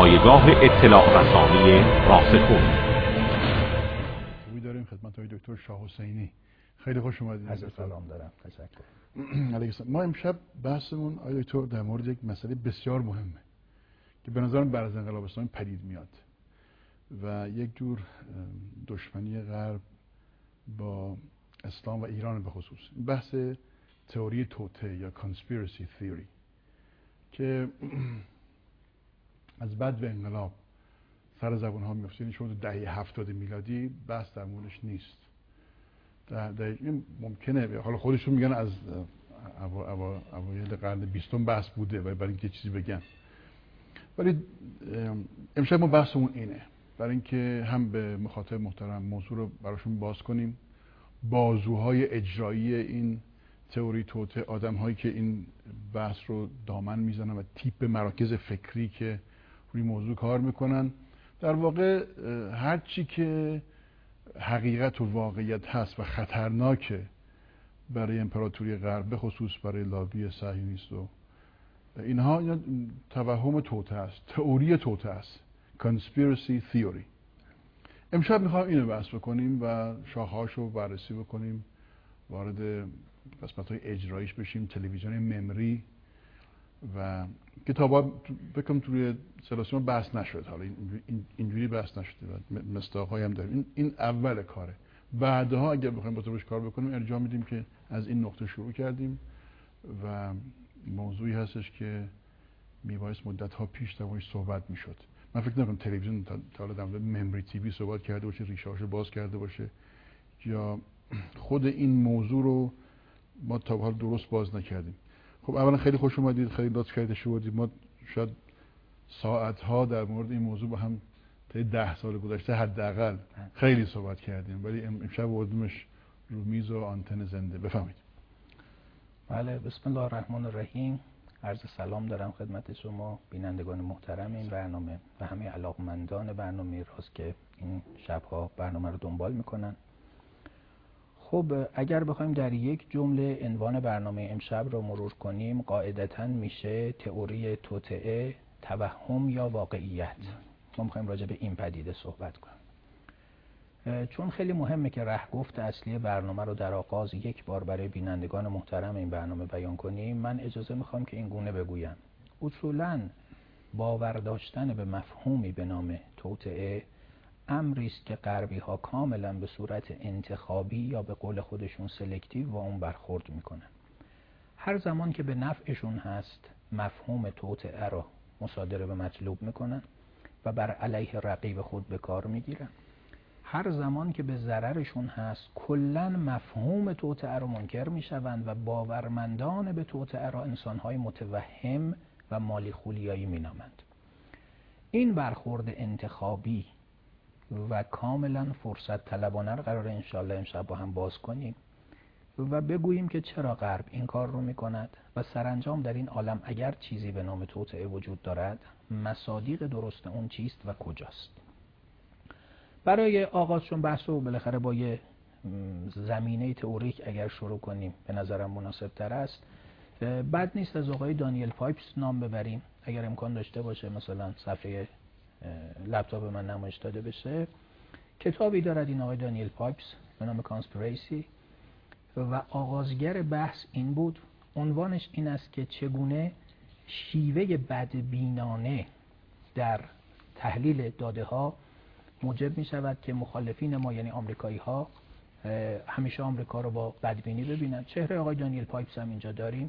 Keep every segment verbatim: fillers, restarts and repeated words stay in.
پایگاه اطلاع رسانی راسخون. داریم خدمت های دکتر شاه حسینی. خیلی خوش اومدید. عرض سلام دارم. تشکر. علیه السلام. ما امشب بحثمون آقای دکتر در مورد یک مسئله بسیار مهمه که به نظرم بعد از انقلاب اسلامی پدید میاد و یک جور دشمنی غرب با اسلام و ایران به خصوص. بحث تئوری توطئه یا conspiracy theory که از بعد به انقلاب سر زبان ها میفته. این شما دهه هفتاد میلادی بحث در موردش نیست. در در ممکنه حالا خودشون میگن از اوایل قرن بیستم بحث بوده و برای اینکه چیزی بگن، ولی امشب ما بحثمون اینه برای اینکه هم به مخاطب محترم موضوع رو براشون باز کنیم، بازوهای اجرایی این تئوری توطئه، آدم هایی که این بحث رو دامن میزنن و تیپ مراکز فکری که روی موضوع کار میکنن. در واقع هر چی که حقیقت و واقعیت هست و خطرناکه برای امپراتوری غرب، به خصوص برای لابی صهیونیست و اینها، اینا توهم توطئه است، تئوری توطئه است، conspiracy theory. امشب میخوام اینو بحث بکنیم و شاخه‌هاشو بررسی بکنیم، وارد قسمت‌های اجراییش بشیم، تلویزیون ممری و کتابا بکنم توی سلاسیون بحث نشد. حالا این اینجوری بحث نشده و مصداق‌هایی هم داریم. این این اول کاره. بعدها اگر بخوایم با تو روش کار بکنیم ارجاع میدیم که از این نقطه شروع کردیم و موضوعی هستش که میبایست مدت‌ها پیش دربارش صحبت میشد. من فکر نمی‌کنم تلویزیون تا حالا در مورد ممری تیوی صحبت کرده باشه، ریشه‌هاشو باز کرده باشه، یا خود این موضوع رو ما تا حالا درست باز نکردیم. خب اولا خیلی خوش اومدید، خیلی لطف کردید شدید. ما شاید ساعت‌ها در مورد این موضوع با هم تا ده سال گذشته حداقل خیلی صحبت کردیم، ولی امشب آوردیمش رو میز و آنتن زنده. بفهمید. بله، بسم الله الرحمن الرحیم. عرض سلام دارم خدمت شما بینندگان محترم این برنامه و همه علاقمندان برنامه راست که این شب‌ها برنامه رو دنبال میکنن. خب اگر بخوایم در یک جمله عنوان برنامه امشب رو مرور کنیم، قاعدتاً میشه تئوری توطئه، توهم یا واقعیت. ما میخوایم راجع به این پدیده صحبت کنیم چون خیلی مهمه که رهگفت اصلی برنامه رو در آغاز یک بار برای بینندگان محترم این برنامه بیان کنیم. من اجازه میخوام که این گونه بگویم: اصولاً باور داشتن به مفهومی به نام توطئه امری است که غربی ها کاملا به صورت انتخابی یا به قول خودشون سلکتیو با اون برخورد میکنن. هر زمان که به نفعشون هست مفهوم توطئه را مصادره به مطلوب میکنن و بر علیه رقیب خود به کار میگیرن. هر زمان که به ضررشون هست کلا مفهوم توطئه را منکر میشوند و باورمندان به توطئه را انسانهای متوهم و مالی خولیایی مینامند. این برخورد انتخابی و کاملا فرصت طلبانه رو قراره انشالله امشب با هم باز کنیم و بگوییم که چرا غرب این کار رو میکند و سرانجام در این عالم اگر چیزی به نام توطئه وجود دارد مصادیق درست اون چیست و کجاست. برای آغازشون بحث رو بالاخره با یه زمینه تئوریک اگر شروع کنیم به نظرم مناسب تر است. بد نیست از آقای دانیل پایپس نام ببریم، اگر امکان داشته باشه مثلا صفحه لپتاپ من نمایش داده بشه. کتابی دارد این آقای دانیل پایپس به نام کانسپیرسی و آغازگر بحث این بود. عنوانش این است که چگونه شیوه بدبینانه در تحلیل داده ها موجب می شود که مخالفین ما یعنی آمریکایی ها همیشه آمریکا رو با بدبینی ببینند. چهره آقای دانیل پایپس هم اینجا داریم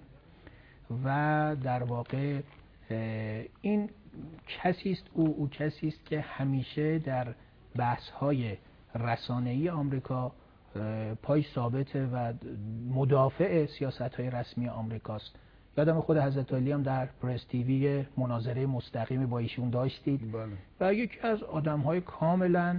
و در واقع این کسی است او او کسی است که همیشه در بحث های رسانه‌ای آمریکا پای ثابته و مدافع سیاست های رسمی آمریکاست. یادم خود حضرت علی هم در پرس تیوی مناظره مستقیمی با ایشون داشتید. بله. و یکی از آدم های کاملا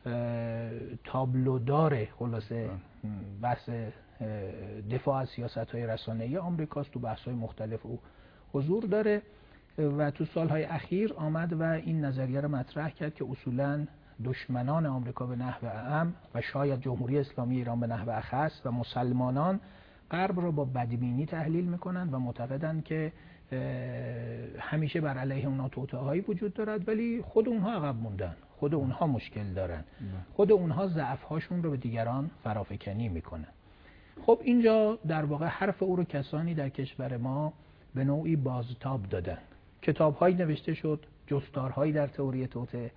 تابلودار خلاصه بحث دفاع از سیاست های رسانه‌ای آمریکاست. تو بحث های مختلف او حضور داره و تو سالهای اخیر آمد و این نظریه رو مطرح کرد که اصولاً دشمنان آمریکا به نحو عام و شاید جمهوری اسلامی ایران به نحو اخص و مسلمانان غرب را با بدبینی تحلیل میکنند و معتقدند که همیشه بر علیه اونها توطئه‌هایی وجود دارد، ولی خود اونها عقب موندن، خود اونها مشکل دارن، خود اونها ضعف‌هاشون رو به دیگران فرافکنی میکنن. خب اینجا در واقع حرف او رو کسانی در کشور ما به نوعی بازتاب دادن. کتاب‌هایی نوشته شد، جستارهایی در تئوری توطئه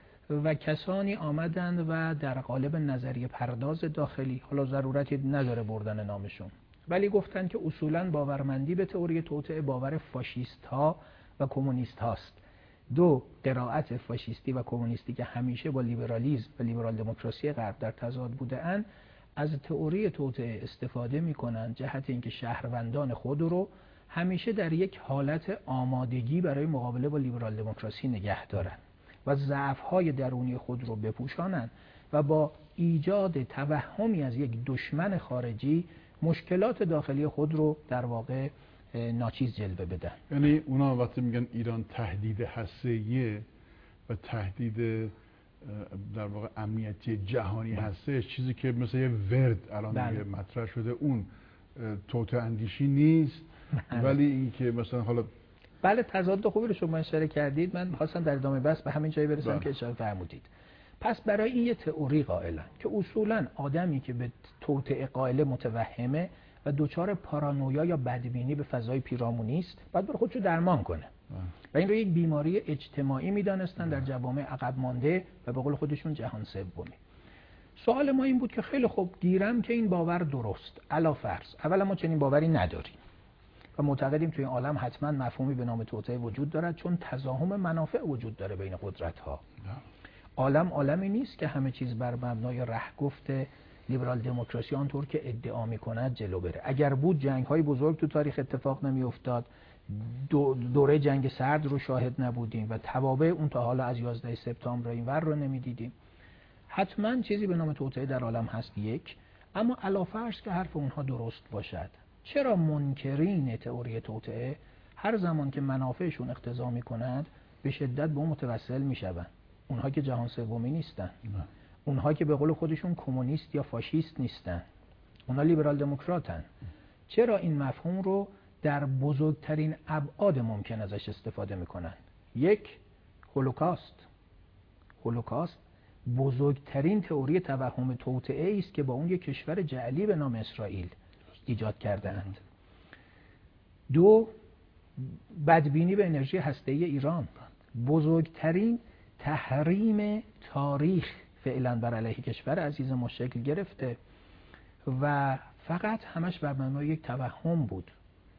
و کسانی آمدند و در قالب نظریه پرداز داخلی، حالا ضرورتی نداره بردن نامشون، ولی گفتند که اصولاً باورمندی به تئوری توطئه باور فاشیست ها و کمونیست هاست. دو، قرائت فاشیستی و کمونیستی که همیشه با لیبرالیسم و لیبرال دموکراسی غرب در تضاد بوده اند، از تئوری توطئه استفاده می‌کنند جهت اینکه شهروندان خود رو همیشه در یک حالت آمادگی برای مقابله با لیبرال دموکراسی نگه دارند و ضعف‌های درونی خود رو بپوشانند و با ایجاد توهمی از یک دشمن خارجی مشکلات داخلی خود رو در واقع ناچیز جلوه بدن. یعنی اونا وقتی میگن ایران تهدید هسته‌ایه و تهدید در واقع امنیتی جهانی هستش، چیزی که مثل یه ورد الان دیگه مطرح شده، اون توطئه اندیشی نیست، ولی این که مثلا حالا بله تضاد خوبی رو شما اشاره کردید. من خواستم در ادامه بحث به همین جایی برسم که اشاره فرمودید. پس برای این یه تئوری قائلن که اصولاً آدمی که به توطئه قائل متوهمه و دوچار پارانویا یا بدبینی به فضای پیرامونی است، باید بره خودشو درمان کنه و این رو یک بیماری اجتماعی میدانستن در جوامع عقب مانده و به قول خودشون جهان سومی. سوال ما این بود که خیلی خوب، گیرم که این باور درست، علا فرض اولا ما چنین باوری نداریم و معتقدیم توی این عالم حتما مفهومی به نام توطئه وجود دارد، چون تزاحم منافع وجود داره بین قدرت‌ها. عالم عالمی نیست که همه چیز بر مبنای رهگفت لیبرال دموکراسی آنطور که ادعا می‌کند جلو بره. اگر بود جنگ‌های بزرگ تو تاریخ اتفاق نمی‌افتاد، دو دوره جنگ سرد رو شاهد نبودیم و توابع اون تا حالا از یازده سپتامبر اینور رو نمی‌دیدیم. حتما چیزی به نام توطئه در عالم هست یک، اما علاوه که حرف اونها درست باشد، چرا منکرین تئوری توطئه هر زمان که منافعشون اقتضا می‌کند به شدت به اون متوسل می‌شوند؟ اونها که جهان سومی نیستن، اونها که به قول خودشون کمونیست یا فاشیست نیستن، اونها لیبرال دموکراتن. چرا این مفهوم رو در بزرگترین ابعاد ممکن ازش استفاده میکنن؟ یک، هولوکاست. هولوکاست بزرگترین تئوری توهم توطئه است که با اون یک کشور جعلی به نام اسرائیل ایجاد کرده‌اند. دو، بدبینی به انرژی هسته‌ای ایران، بزرگترین تحریم تاریخ فعلا بر علیه کشور عزیز ما شکل گرفته و فقط همش بر مبنای یک توهم بود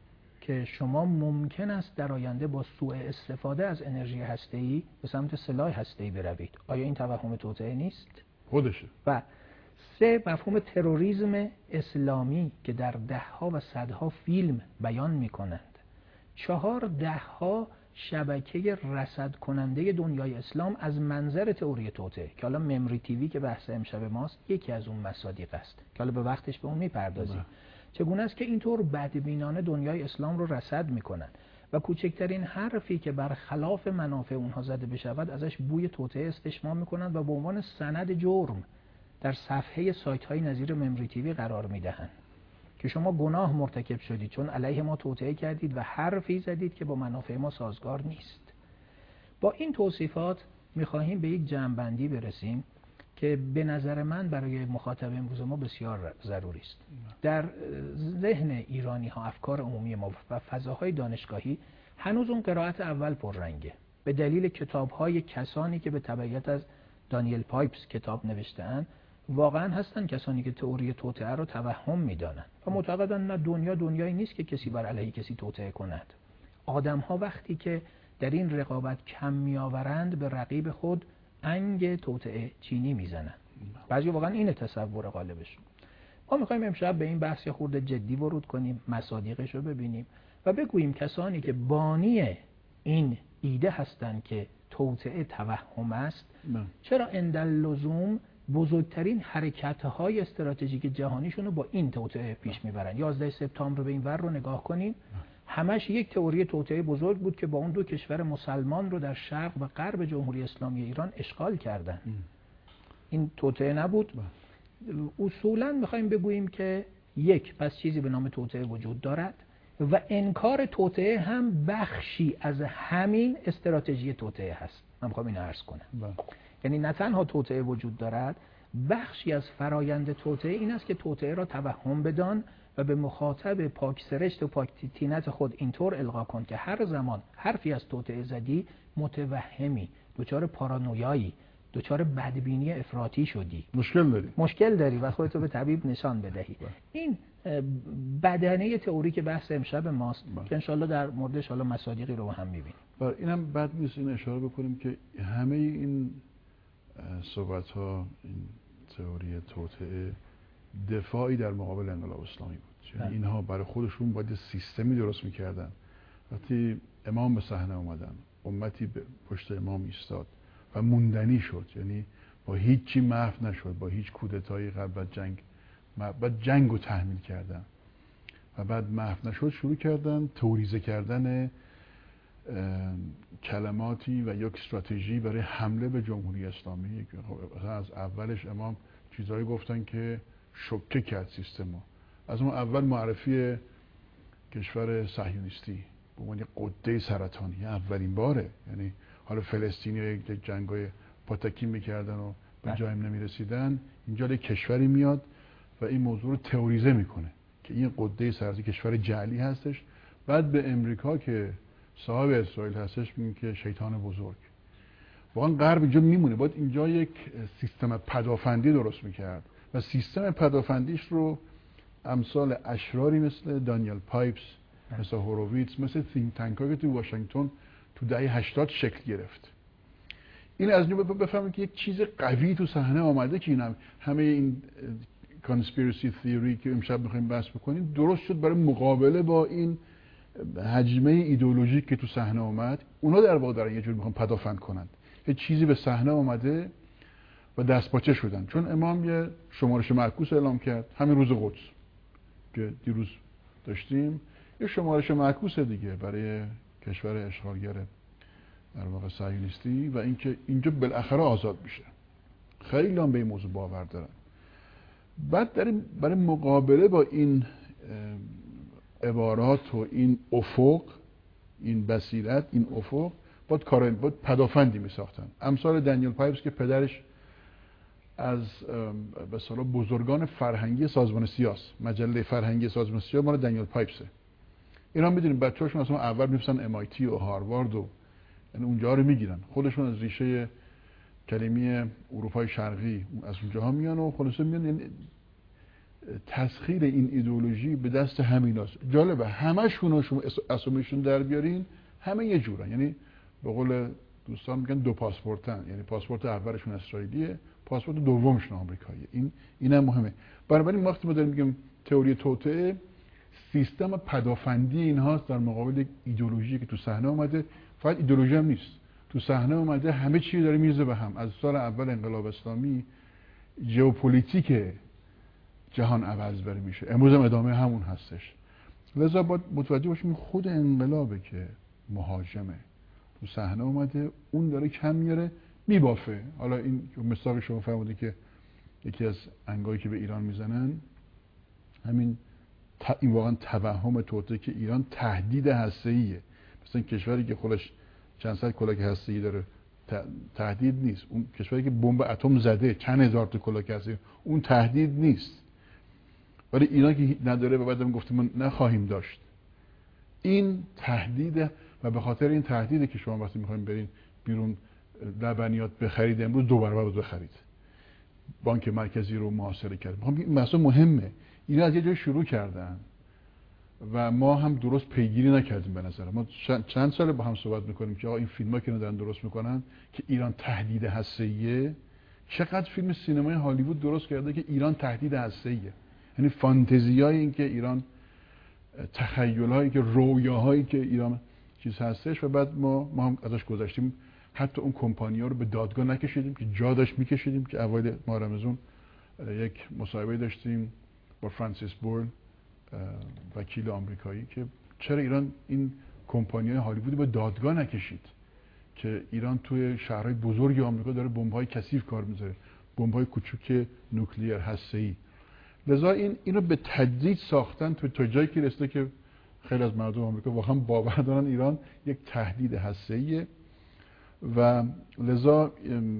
که شما ممکن است در آینده با سوء استفاده از انرژی هسته‌ای به سمت سلاح هسته‌ای بروید. آیا این توهم توطئه نیست؟ خودشه. و سه، مفهوم تروریسم اسلامی که در دهها و صدها فیلم بیان می‌کنند. چهار، دهها شبکه رصد کننده دنیای اسلام از منظر تئوری توطئه که حالا ممری تیوی که بحث امشب ماست یکی از اون مصادیق است که حالا به وقتش به اون میپردازیم. چگونه است که اینطور بدبینانه دنیای اسلام رو رصد میکنن و کوچکترین حرفی که برخلاف منافع اونها زده بشود ازش بوی توطئه استشمام میکنن و به عنوان سند جرم در صفحه سایت های نظیر ممری تیوی قرار میدهند که شما گناه مرتکب شدید چون علیه ما توطئه کردید و حرفی زدید که با منافع ما سازگار نیست. با این توصیفات میخواهیم به یک جمع‌بندی برسیم که به نظر من برای مخاطب امروز ما بسیار ضروری است. در ذهن ایرانی ها، افکار عمومی ما و فضاهای دانشگاهی هنوز اون قرائت اول پررنگه به دلیل کتاب‌های کسانی که به تبعیت از دانیل پایپس کتاب نوشته‌اند. واقعا هستن کسانی که تئوری توطئه رو توهم میدانند و معتقدن نه دنیا دنیایی نیست که کسی بر علیه کسی توطئه کند. آدم‌ها وقتی که در این رقابت کم میآورند به رقیب خود انگ توطئه چینی میزنند. بعضی واقعا این تصور غالبشون. ما می‌خوایم امشب به این بحث خورده جدی ورود کنیم، مصادیقش رو ببینیم و بگوییم کسانی که بانی این ایده هستند که توطئه توهم است چرا انداللزوم بزرگترین حرکت‌های استراتژیک جهانیشون رو با این توطئه پیش میبرن. یازده سپتامبر رو به این ور رو نگاه کنیم، همش یک تئوری توطئه بزرگ بود که با اون دو کشور مسلمان رو در شرق و غرب جمهوری اسلامی ایران اشغال کردن. این توطئه نبود. اصولاً میخوایم بگوییم که یک، پس چیزی به نام توطئه وجود دارد و انکار توطئه هم بخشی از همین استراتژی توطئه هست. من میخوام اینو عرض کنم. با. یعنی نه تنها توطئه وجود دارد، بخشی از فرایند توطئه این است که توطئه را توهم بدان و به مخاطب پاک سرشت و پاک طینت خود اینطور القا کن که هر زمان حرفی از توطئه زدی متوهمی، دچار پارانویایی، دچار بدبینی افراطی شدی، مشکل داری مشکل داری و خودتو به طبیب نشان بدهی. با. این بدنه تئوری که بحث امشب ماست با. که انشالله در موردش حالا مصادیقی رو هم میبینیم. اینم بد نیست این اشاره بکنیم که همه این صحبت ها، این تئوری توطئه دفاعی در مقابل انقلاب اسلامی بود. یعنی اینها برای خودشون باید سیستمی درست میکردن. وقتی امام به صحنه اومدن، امتی به پشت امام ایستاد و موندنی شد، یعنی با هیچی محو نشد، با هیچ کودتایی قبل از جنگ بعد جنگ رو تحمیل کردن و بعد محو نشد، شروع کردن تئوریزه کردن کلماتی و یک استراتژی برای حمله به جمهوری اسلامی. از اولش امام چیزایی گفتن که شوکه کرد سیستمو. از اون اول معرفی کشور صهیونیستی به عنوان قده سرطانی اولین باره، یعنی حالا فلسطینی یک جنگای پاتکی میکردن و به جایم نمیرسیدن، اینجا یک کشوری میاد و این موضوع رو تئوریزه میکنه که این قده سرطانی کشور جعلی هستش. بعد به امریکا که صاحب اسرائیل هستش میگه که شیطان بزرگ. واقعا غرب اینجا میمونه. باید اینجا یک سیستم پدافندی درست میکرد و سیستم پدافندیش رو امثال اشراری مثل دانیل پایپس، مثل هوروویتز، مثل تینک تانک‌هایی که تو واشنگتن تو دهه هشتاد شکل گرفت. این از اینجا بفهمید که یک چیز قوی تو صحنه آمده که این همه این کانسپیرسی تئوری که امشب می‌خوایم بحث بکنیم درست شد برای مقابله با این حجمه ایدئولوژیک که تو صحنه اومد. اونا در واقع دارن یه جور میخوان پدافند کنند. یه چیزی به صحنه اومده و دستپاچه شدن. چون امام یه شمارش معکوس اعلام کرد، همین روز قدس که دیروز داشتیم، یه شمارش معکوس دیگه برای کشور اشغالگر در واقع صهیونیستی و اینکه اینجا بالاخره آزاد میشه. خیلی هم به این موضوع باور دارن. بعد داریم برای مقابله با این عبارات و این افق، این بصیرت، این افق، باید کار باید پدافندی می ساختن. امثال دانیل پایپس که پدرش از به اصطلاح بزرگان فرهنگی سازمان سیاس، مجله فرهنگی سازمان سیاس مال دانیل پایپسه. اینا میدونیم بچه‌هاشون اصلا اول میپسن ام آی تی و هاروارد و یعنی اونجا رو میگیرن. خودشون از ریشه کلمه اروپای شرقی از اونجاها میان و خلاصه میان. یعنی تسخیر این ایدئولوژی به دست همیناست. جالبه همشون رو شما اسامیشون در بیارین همه یه جورن. یعنی به قول دوستان میگن دو پاسپورتن، یعنی پاسپورت اولشون اسرائیلیه، پاسپورت دومشون آمریکاییه. این اینم مهمه. بنابراین وقتی ما داریم میگیم تئوری توطئه، سیستم پدافندی اینهاست در مقابل ایدئولوژی که تو صحنه اومده. فقط ایدئولوژی هم نیست، تو صحنه اومده همه چی داره میرزه به هم. از سال اول انقلاب اسلامی ژئوپلیتیک جهان عوض بر میشه، امروز هم ادامه همون هستش. لذا باید متوجه باشیم خود انقلابه که مهاجمه تو صحنه اومده، اون داره کم میاره میبافه. حالا این مثال شما فرمودید که یکی از انگایی که به ایران میزنن همین ت... این واقعا توهم توطئه که ایران تهدید هسته‌ایه. مثلا کشوری که خودش چند صد کلاک هسته‌ای داره تهدید نیست. اون کشوری که بمب اتم زده چند هزار تا کلاک هسته‌ای اون تهدید نیست. ولی اینا که نداره و بعدم گفتیم ما نخواهیم داشت. این تهدید و به خاطر این تهدیده که شما وقتی میخوایم برین بیرون لبنیات بخرید امروز دو برابر بود بخرید. بانک مرکزی رو محاصره کرد. این مسئله مهمه. اینا از یه جای شروع کردن و ما هم درست پیگیری نکردیم. به نظر ما چند ساله با هم صحبت میکنیم که آقا این فیلم‌ها که دارن درست میکنن که ایران تهدید هسته‌ایه. چقدر فیلم سینمای هالیوود درست کرده که ایران تهدید هسته‌ایه. یعنی فانتزیای این که ایران، تخیل‌هایی که رویاهایی که ایران چیز هستش و بعد ما ما هم ازش گذشتیم. حتی اون کمپانی‌ها رو به دادگاه نکشیدیم که جا داشت میکشیدیم. که اوایل ماه رمضان یک مصاحبه داشتیم با فرانسیس بورن، وکیل آمریکایی، که چرا ایران این کمپانی‌های هالیوودی به دادگاه نکشید که ایران توی شهرهای بزرگ آمریکا داره بمب‌های کثیف کار می‌ذاره، بمب‌های کوچوک نوکلیر هسته‌ای. لذا این اینو به تدریج ساختن تو تا جایی که رسیده که خیلی از مردم آمریکا واقعا باور دارن ایران یک تهدید هسته‌ایه و لذا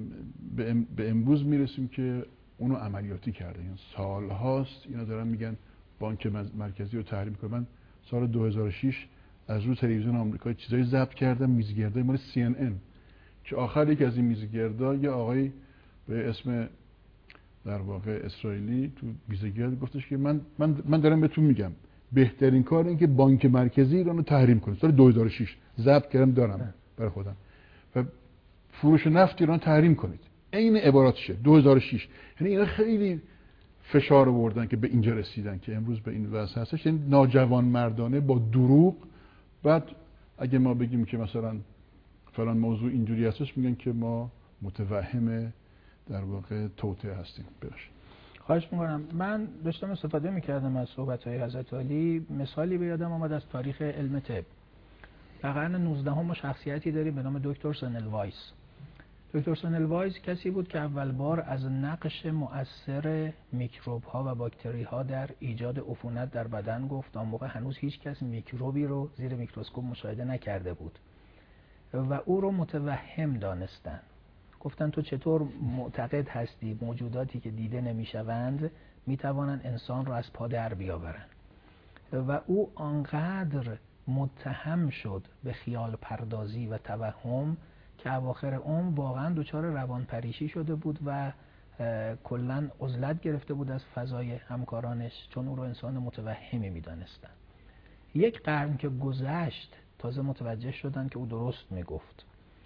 به امروز میرسیم که اونو عملیاتی کرده. این سالهاست اینا دارن میگن بانک مرکزی رو تحریم کنه. من سال دو هزار و شش از رو تلویزیون آمریکا چیزایی ضبط کردم، میزگردای مال سی ان ان، که آخر یک از این میزگردا یه آقای به اسم در واقع اسرائیلی تو میزگرد گفتش که من من من دارم بهتون میگم بهترین کار این که بانک مرکزی ایران رو تحریم کنه. سال دو هزار و شش ضبط کردم دارم برای خودم. و فروش نفت ایران تحریم کنید. عین عباراتشه دو هزار و شش. یعنی اینا خیلی فشار آوردن که به اینجا رسیدن که امروز به این وضع هستش. یعنی ناجوان مردانه با دروغ. بعد اگه ما بگیم که مثلا فلان موضوع اینجوری هستش میگن که ما متوهم در واقع توطئه هستیم. ببخشید. خواهش میکنم. من داشتم استفاده میکردم از صحبت‌های حضرت علی. مثالی به یادم آمد از تاریخ علم طب. در قرن نوزدهم ما شخصیتی داریم به نام دکتر سنل وایس. دکتر سنل وایس کسی بود که اول بار از نقش مؤثر میکروب ها و باکتری ها در ایجاد عفونت در بدن گفت. آن موقع هنوز هیچ کس میکروبی رو زیر میکروسکوپ مشاهده نکرده بود و او رو متوهم دانستن. گفتن تو چطور معتقد هستی موجوداتی که دیده نمیشوند میتوانند انسان رو از پا در بیاورن؟ و او آنقدر متهم شد به خیال پردازی و توهم که اواخر عمر واقعا دچار روانپریشی شده بود و کلا عزلت گرفته بود از فضای همکارانش، چون او رو انسان متوهمی میدانستن. یک قرن که گذشت تازه متوجه شدن که او درست میگفت.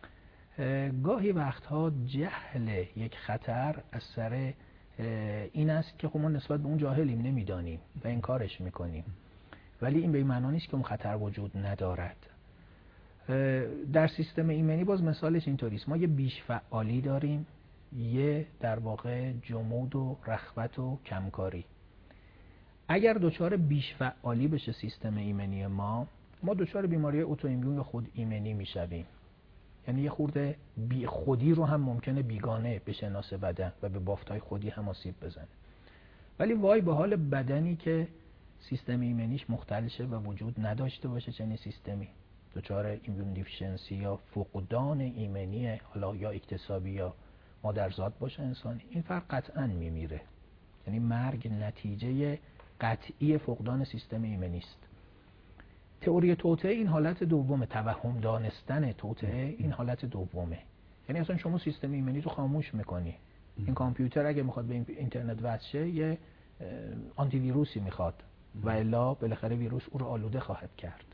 گاهی وقتها جهل یک خطر از سر این است که خب ما نسبت به اون جاهلیم، نمیدانیم و انکارش میکنیم، ولی این به این معنی نیست که اون خطر وجود ندارد. در سیستم ایمنی باز مثالش اینطوری است. ما یه بیش فعالی داریم، یه در واقع جمود و رخوت و کمکاری. اگر دچار بیش فعالی بشه سیستم ایمنی ما، ما دچار بیماری اتوایمون یا خود ایمنی میشویم. یعنی یه خورده بی خودی رو هم ممکنه بیگانه بشناسه بدن و به بافتای خودی هم آسیب بزنه. ولی وای به حال بدنی که سیستم ایمنیش مختل شه و وجود نداشته باشه چنین سیستمی، دچار ایمیون دیفیشنسی یا فقدان ایمنی حالا یا اکتسابی یا مادرزاد باشه انسانی، این فرد قطعا میمیره. یعنی مرگ نتیجه قطعی فقدان سیستم ایمنی است. تئوری توطئه این حالت دومه، توهم دانستن توطئه این حالت دومه. یعنی اصلا شما سیستم ایمنی رو خاموش میکنی. این کامپیوتر اگه میخواد به اینترنت وصل شه یه آنتی ویروسی میخواد و الا بالاخره ویروس او رو آلوده خواهد کرد.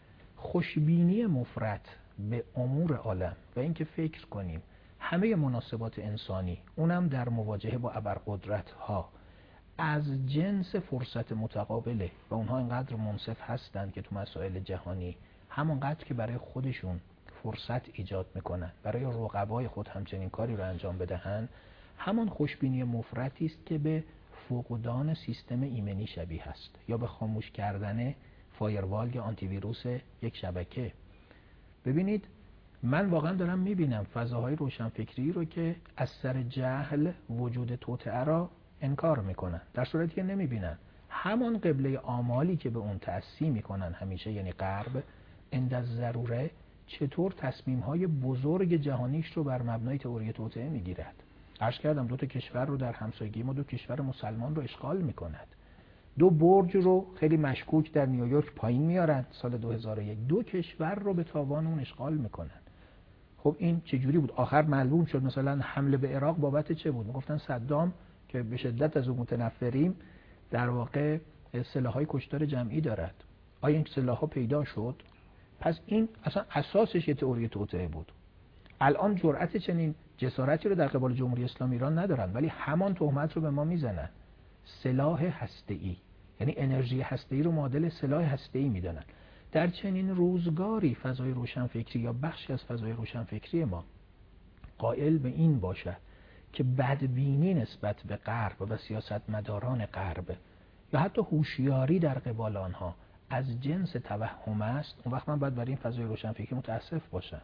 خوشبینی مفرط به امور عالم و اینکه فکر کنیم همه مناسبات انسانی اونم در مواجهه با ابرقدرت ها از جنس فرصت متقابله و اونها اینقدر منصف هستند که تو مسائل جهانی همونقدر که برای خودشون فرصت ایجاد میکنن برای رقبای خود همچنین کاری رو انجام بدهن، همان خوشبینی مفرطی است که به فقدان سیستم ایمنی شبیه است یا به خاموش کردن فایروال یا آنتی ویروس یک شبکه. ببینید من واقعا دارم میبینم فضاهای روشنفکری رو که از سر جهل وجود توطئه را انکار میکنن، در صورتی که نمیبینن همان قبله آمالی که به اون تأثیر میکنن همیشه، یعنی غرب، عند الضروره چطور تصمیم‌های بزرگ جهانیش رو بر مبنای تئوری توطئه میگیرد. عرض کردم دو تا کشور رو در همسایگی ما، دو کشور مسلمان رو اشغال میکند. دو برج رو خیلی مشکوک در نیویورک پایین میارن سال دو هزار و یک، دو کشور رو به تاوان اون اشغال میکنن. خب این چجوری بود؟ آخر معلوم شد مثلا حمله به عراق بابت چه بود؟ میگفتن صدام که به شدت از اون متنفریم در واقع سلاح‌های کشتار جمعی دارد. آیا این سلاح‌ها پیدا شد؟ پس این اصلا اساسش یه تئوری توطئه بود. الان جرأت چنین جسارتی رو در قبال جمهوری اسلامی ایران ندارن، ولی همان تهمت رو به ما میزنن. سلاح هسته‌ای، یعنی انرژی هسته‌ای رو معادل سلاح هسته‌ای میدونن. در چنین روزگاری فضای روشنفکری یا بخشی از فضای روشنفکری ما قائل به این باشد که بدبینی نسبت به غرب و سیاستمداران غرب یا حتی هوشیاری در قبال آنها از جنس توهم است، اون وقت من باید برای این فضای روشنفکری متاسف باشم.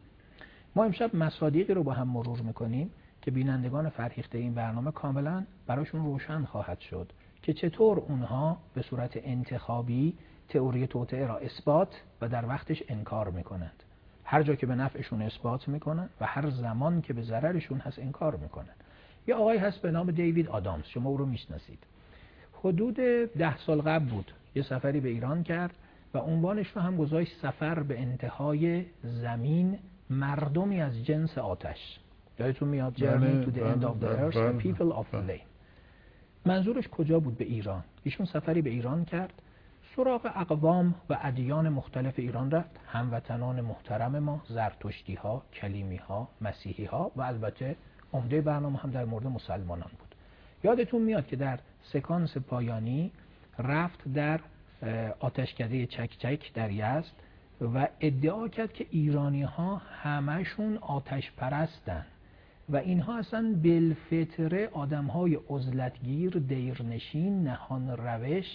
ما امشب مصادیقی رو با هم مرور میکنیم که بینندگان فرهیخته این برنامه کاملا براشون روشن خواهد شد که چطور اونها به صورت انتخابی تئوری توطئه را اثبات و در وقتش انکار میکنند. هر جا که به نفعشون اثبات میکنن و هر زمان که به ضررشون هست انکار میکنن. یه آقای هست به نام دیوید آدامز، شما او رو میشناسید. حدود ده سال قبل بود یه سفری به ایران کرد و عنوانش رو هم گذاشت سفر به انتهای زمین، مردمی از جنس آتش. یادتون میاد Journey to the end of the earth, the people of the flame. منظورش کجا بود؟ به ایران. ایشون سفری به ایران کرد، سراغ اقوام و ادیان مختلف ایران رفت، هموطنان محترم ما، زرتشتی ها، کلیمی ها، مسیحی ها و البته عمده برنامه هم در مورد مسلمانان بود. یادتون میاد که در سکانس پایانی رفت در آتشکده چکچک در یزد و ادعا کرد که ایرانی ها همشون آتش پرستن و اینها اصلا بالفطره آدم های عزلتگیر، دیرنشین، نهان روش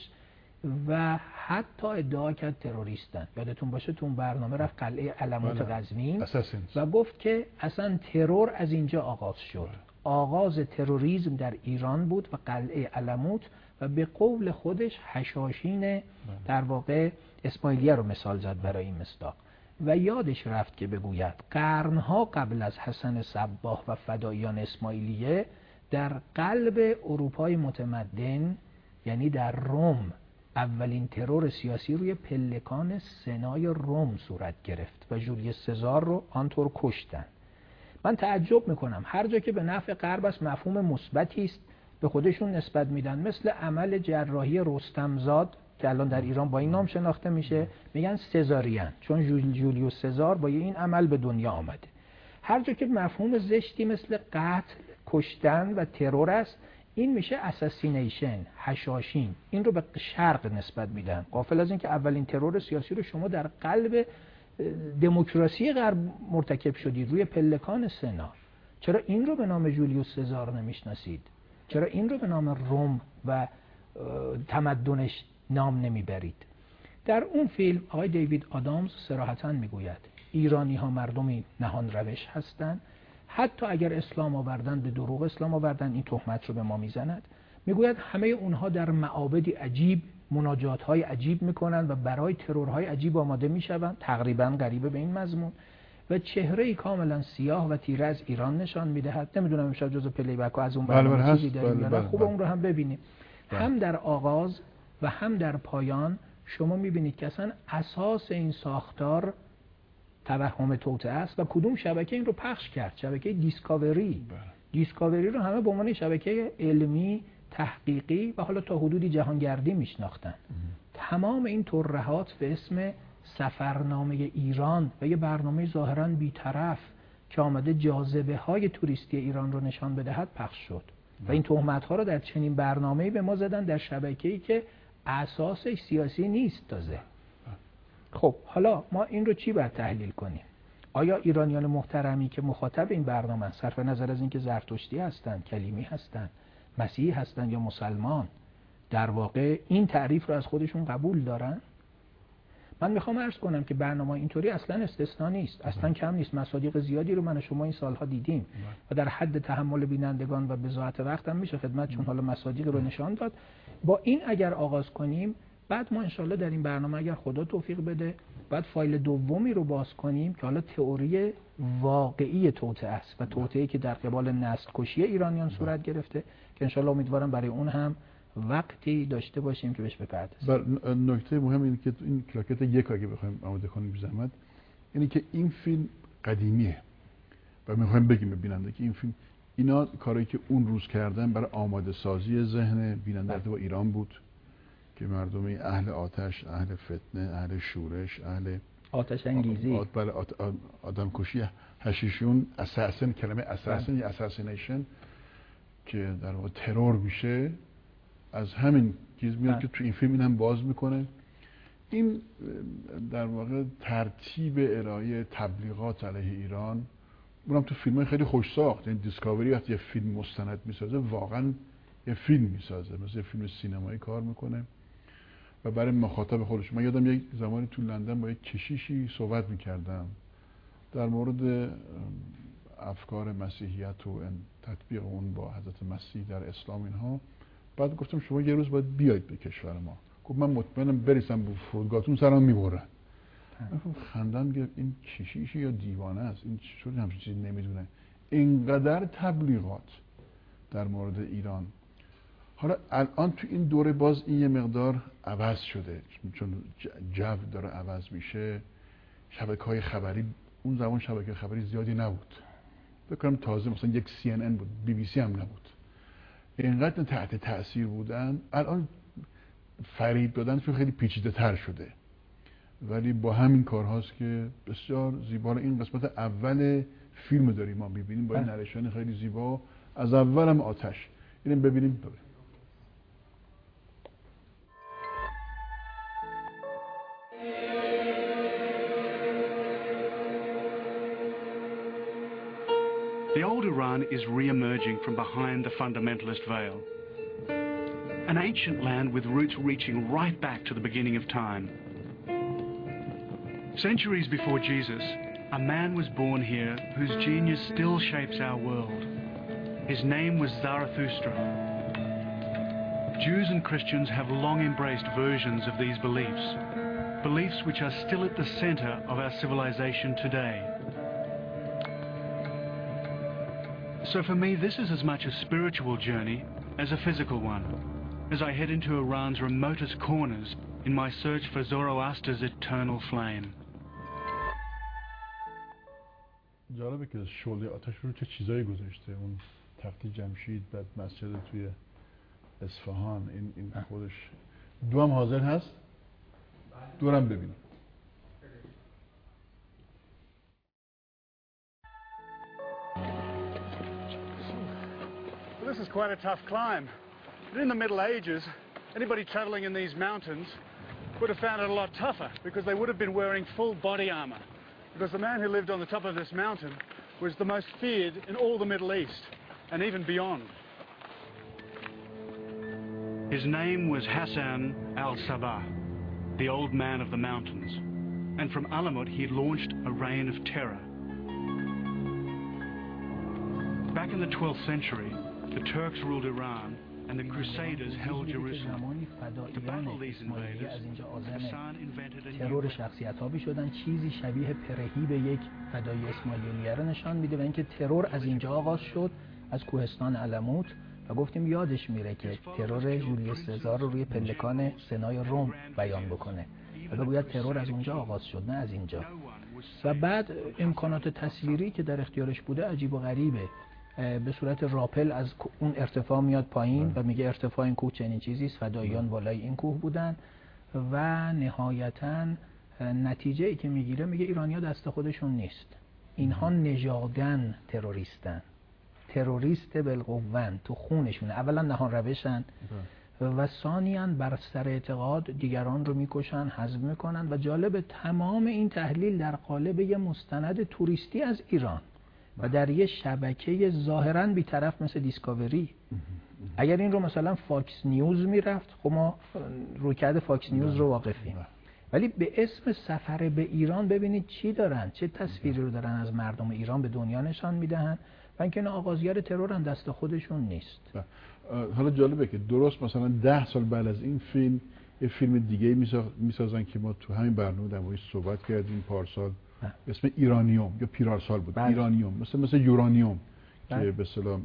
و حتی ادعا کرد تروریستن. یادتون باشه تو اون برنامه رفت قلعه علموت قزوین و گفت که اصلا ترور از اینجا آغاز شد. آغاز تروریسم در ایران بود و قلعه علموت و به قول خودش حشاشین در واقع اسماعیلیه رو مثال زد برای این مصداق. و یادش رفت که بگوید قرنها قبل از حسن صباح و فداییان اسماعیلیه در قلب اروپای متمدن، یعنی در روم، اولین ترور سیاسی روی پلکان سنای روم صورت گرفت و جولیوس سزار رو آنطور کشتن. من تعجب میکنم هر جا که به نفع غرب است مفهوم مثبتی است به خودشون نسبت میدن، مثل عمل جراحی رستمزاد که الان در ایران با این نام شناخته میشه، میگن سزارین، چون جولیوس سزار با این عمل به دنیا آمده. هر جا که مفهوم زشتی مثل قتل، کشتن و ترور است، این میشه اساسینیشن، حشاشین. این رو به شرق نسبت میدن، غافل از این که اولین ترور سیاسی رو شما در قلب دموکراسی غرب مرتکب شدید، روی پلکان سنا. چرا این رو به نام جولیوس سزار نمیشناسید؟ چرا این رو به نام روم و تمدنش نام نمیبرید؟ در اون فیلم آقای دیوید آدامز صراحتاً میگوید ایرانی ها مردمی نهان روش هستند، حتی اگر اسلام آوردن به دروغ اسلام آوردن، این تهمت رو به ما میزند. میگوید همه اونها در معابدی عجیب مناجات های عجیب میکنن و برای ترورهای عجیب آماده میشوند، تقریبا قریبه به این مضمون، و چهره‌ای کاملا سیاه و تیره از ایران نشان میدهد. نمیدونم امشب جزء پلی بک از اون برنامه چیزی داریم یا نه، خوب اون رو هم ببینیم. بله. هم در آغاز و هم در پایان شما میبینید که اصلا اساس این ساختار توهم توطئه است و کدوم شبکه این رو پخش کرد؟ شبکه دیسکاوری. بله. دیسکاوری رو همه به عنوان شبکه علمی، تحقیقی و حالا تا حدودی جهانگردی میشناختن. تمام این ترهات به اسم سفرنامه ایران و یه برنامه ظاهراً بی‌طرف که آمده جاذبه های توریستی ایران رو نشان بدهد پخش شد و این تهمت ها رو در چنین برنامه‌ای به ما زدن در شبکه‌ای که اساسش سیاسی نیست تازه. خب حالا ما این رو چی باید تحلیل کنیم؟ آیا ایرانیان محترمی که مخاطب این برنامه صرف نظر از اینکه زرتشتی هستند، کلیمی هستند، مسیحی هستند یا مسلمان، در واقع این تعریف رو از خودشون قبول دارن؟ من میخوام عرض کنم که برنامه اینطوری اصلا استثنا نیست، اصلا کم نیست. مصادیق زیادی رو من و شما این سالها دیدیم و در حد تحمل بینندگان و بضاعت وقت هم میشه خدمتشون حالا مصادیق رو نشان داد. با این اگر آغاز کنیم، بعد ما انشالله در این برنامه اگر خدا توفیق بده بعد فایل دومی رو باز کنیم که حالا تئوری واقعی توطئه است و توطئه‌ای که در قبال نسل کشی ایرانیان صورت گرفته که انشالله امیدوارم برای اون هم وقتی داشته باشیم که بهش بپردازیم. بر نکته مهم اینه که این کلاکت یک اگه بخوایم آماده کنیم زحمت، یعنی که این فیلم قدیمیه و میخوایم بگیم به بیننده که این فیلم اینا کاری که اون روز کردن برای آماده سازی ذهن بیننده با ایران بود که مردم اهل آتش، اهل فتنه، اهل شورش، اهل آتش انگیزی، آت بله آدم کشی، حشیشون، اساسن، کلمه اساسن یا اساسینیشن که در واقع ترور میشه، از همین چیز میاد که تو این فیلم این هم باز میکنه. این در واقع ترتیب ارائه تبلیغات علیه ایران، اونم تو فیلم‌های خیلی خوش ساخت. یعنی دیسکاوری وقتی یه فیلم مستند میسازه واقعا یه فیلم میسازه، مثل یه فیلم سینمایی کار میکنه و برای مخاطب خودش. من یادم یک زمانی تو لندن با یک کشیشی صحبت میکردم در مورد افکار مسیحیت و تطبیق اون با حضرت مسیح در اسلام اینها. بعد گفتم شما یه روز باید بیاید به کشور ما. گفت من مطمئنم بریسم به فرودگاهتون سرم میبرن. من خندم گرفت این کشیشه یا دیوانه است، این چطور همچین چیزی نمیدونه. اینقدر تبلیغات در مورد ایران. حالا الان تو این دوره باز این یه مقدار عوض شده، چون جو داره عوض میشه. شبکه‌های خبری، اون زمان شبکه خبری زیادی نبود، فکر کنم تازه مثلا یک سی ان ان بود، بی بی سی هم نبود، اینقدر تحت تاثیر بودن. الان فریب دادن خیلی پیچیده تر شده، ولی با همین کارهاست که بسیار زیبا. این قسمت اول فیلم داریم ما ببینیم با این نریشن خیلی زیبا، از اولم آتش. اینم ببینیم. ببینیم The old Iran is re-emerging from behind the fundamentalist veil. An ancient land with roots reaching right back to the beginning of time. Centuries before Jesus, a man was born here whose genius still shapes our world. His name was Zarathustra. Jews and Christians have long embraced versions of these beliefs, beliefs which are still at the center of our civilization today. So for me, this is as much a spiritual journey as a physical one, as I head into Iran's remotest corners in my search for Zoroaster's eternal flame. جالبه که شعله آتش رو چه چیزایی گذاشته، اون تخت جمشید، بعد مسجد توی اصفهان، این این خودش. دو هم حاضر هست؟ دورم ببینیم. Well, this is quite a tough climb. But in the Middle Ages, anybody traveling in these mountains would have found it a lot tougher because they would have been wearing full body armor. Because the man who lived on the top of this mountain was the most feared in all the Middle East and even beyond. His name was Hassan al-Sabah, the old man of the mountains. And from Alamut he launched a reign of terror. Back in the twelfth century, the Turks ruled Iran and the Crusaders held Jerusalem. To battle these invaders, Hassan invented a ترور شخصیت‌یابی شدن، چیزی شبیه پرهی به یک فدایی اسماعیلیه رو نشان میده و اینکه ترور از اینجا آغاز شد، از کوهستان علموت. و گفتیم یادش میره که ترور جولیوس سزار رو روی پلکان سنای روم بیان بکنه و بگوید ترور از اونجا آغاز شد، نه از اینجا. و بعد امکانات تصویری که در اختیارش بوده عجیب و غریبه. به صورت راپل از اون ارتفاع میاد پایین و میگه ارتفاع این کوه چنین چیزی است، فداییان بالای این کوه بودن. و نهایتاً نتیجه ای که میگیره میگه ایرانی‌ها دست خودشون نیست، اینها نژادن تروریستن، تروریست بالقوه، تو خونشونه. اولا نهان روشن و ثانیاً بر سر اعتقاد دیگران رو میکشن، حذف میکنن. و جالب تمام این تحلیل در قالب یه مستند توریستی از ایران و در یه شبکه ظاهراً بی‌طرف مثل دیسکاوری. اگر این رو مثلا فاکس نیوز میرفت، خب ما رویکرد فاکس نیوز رو واقفیم، ولی به اسم سفر به ایران ببینید چی دارن، چه تصویری رو دارن از مردم ایران به دنیا نشان میدهن و اینکه آغازگر ترورن دست خودشون نیست. حالا جالبه که درست مثلا ده سال بعد از این فیلم یه فیلم دیگه میسازن که ما تو همین برنامه در موردش صحبت کردیم پارسال، اسم ایرانیوم یا پیرارسال بود. بله. ایرانیوم مثل مثل یورانیوم. بله. که به اصطلاح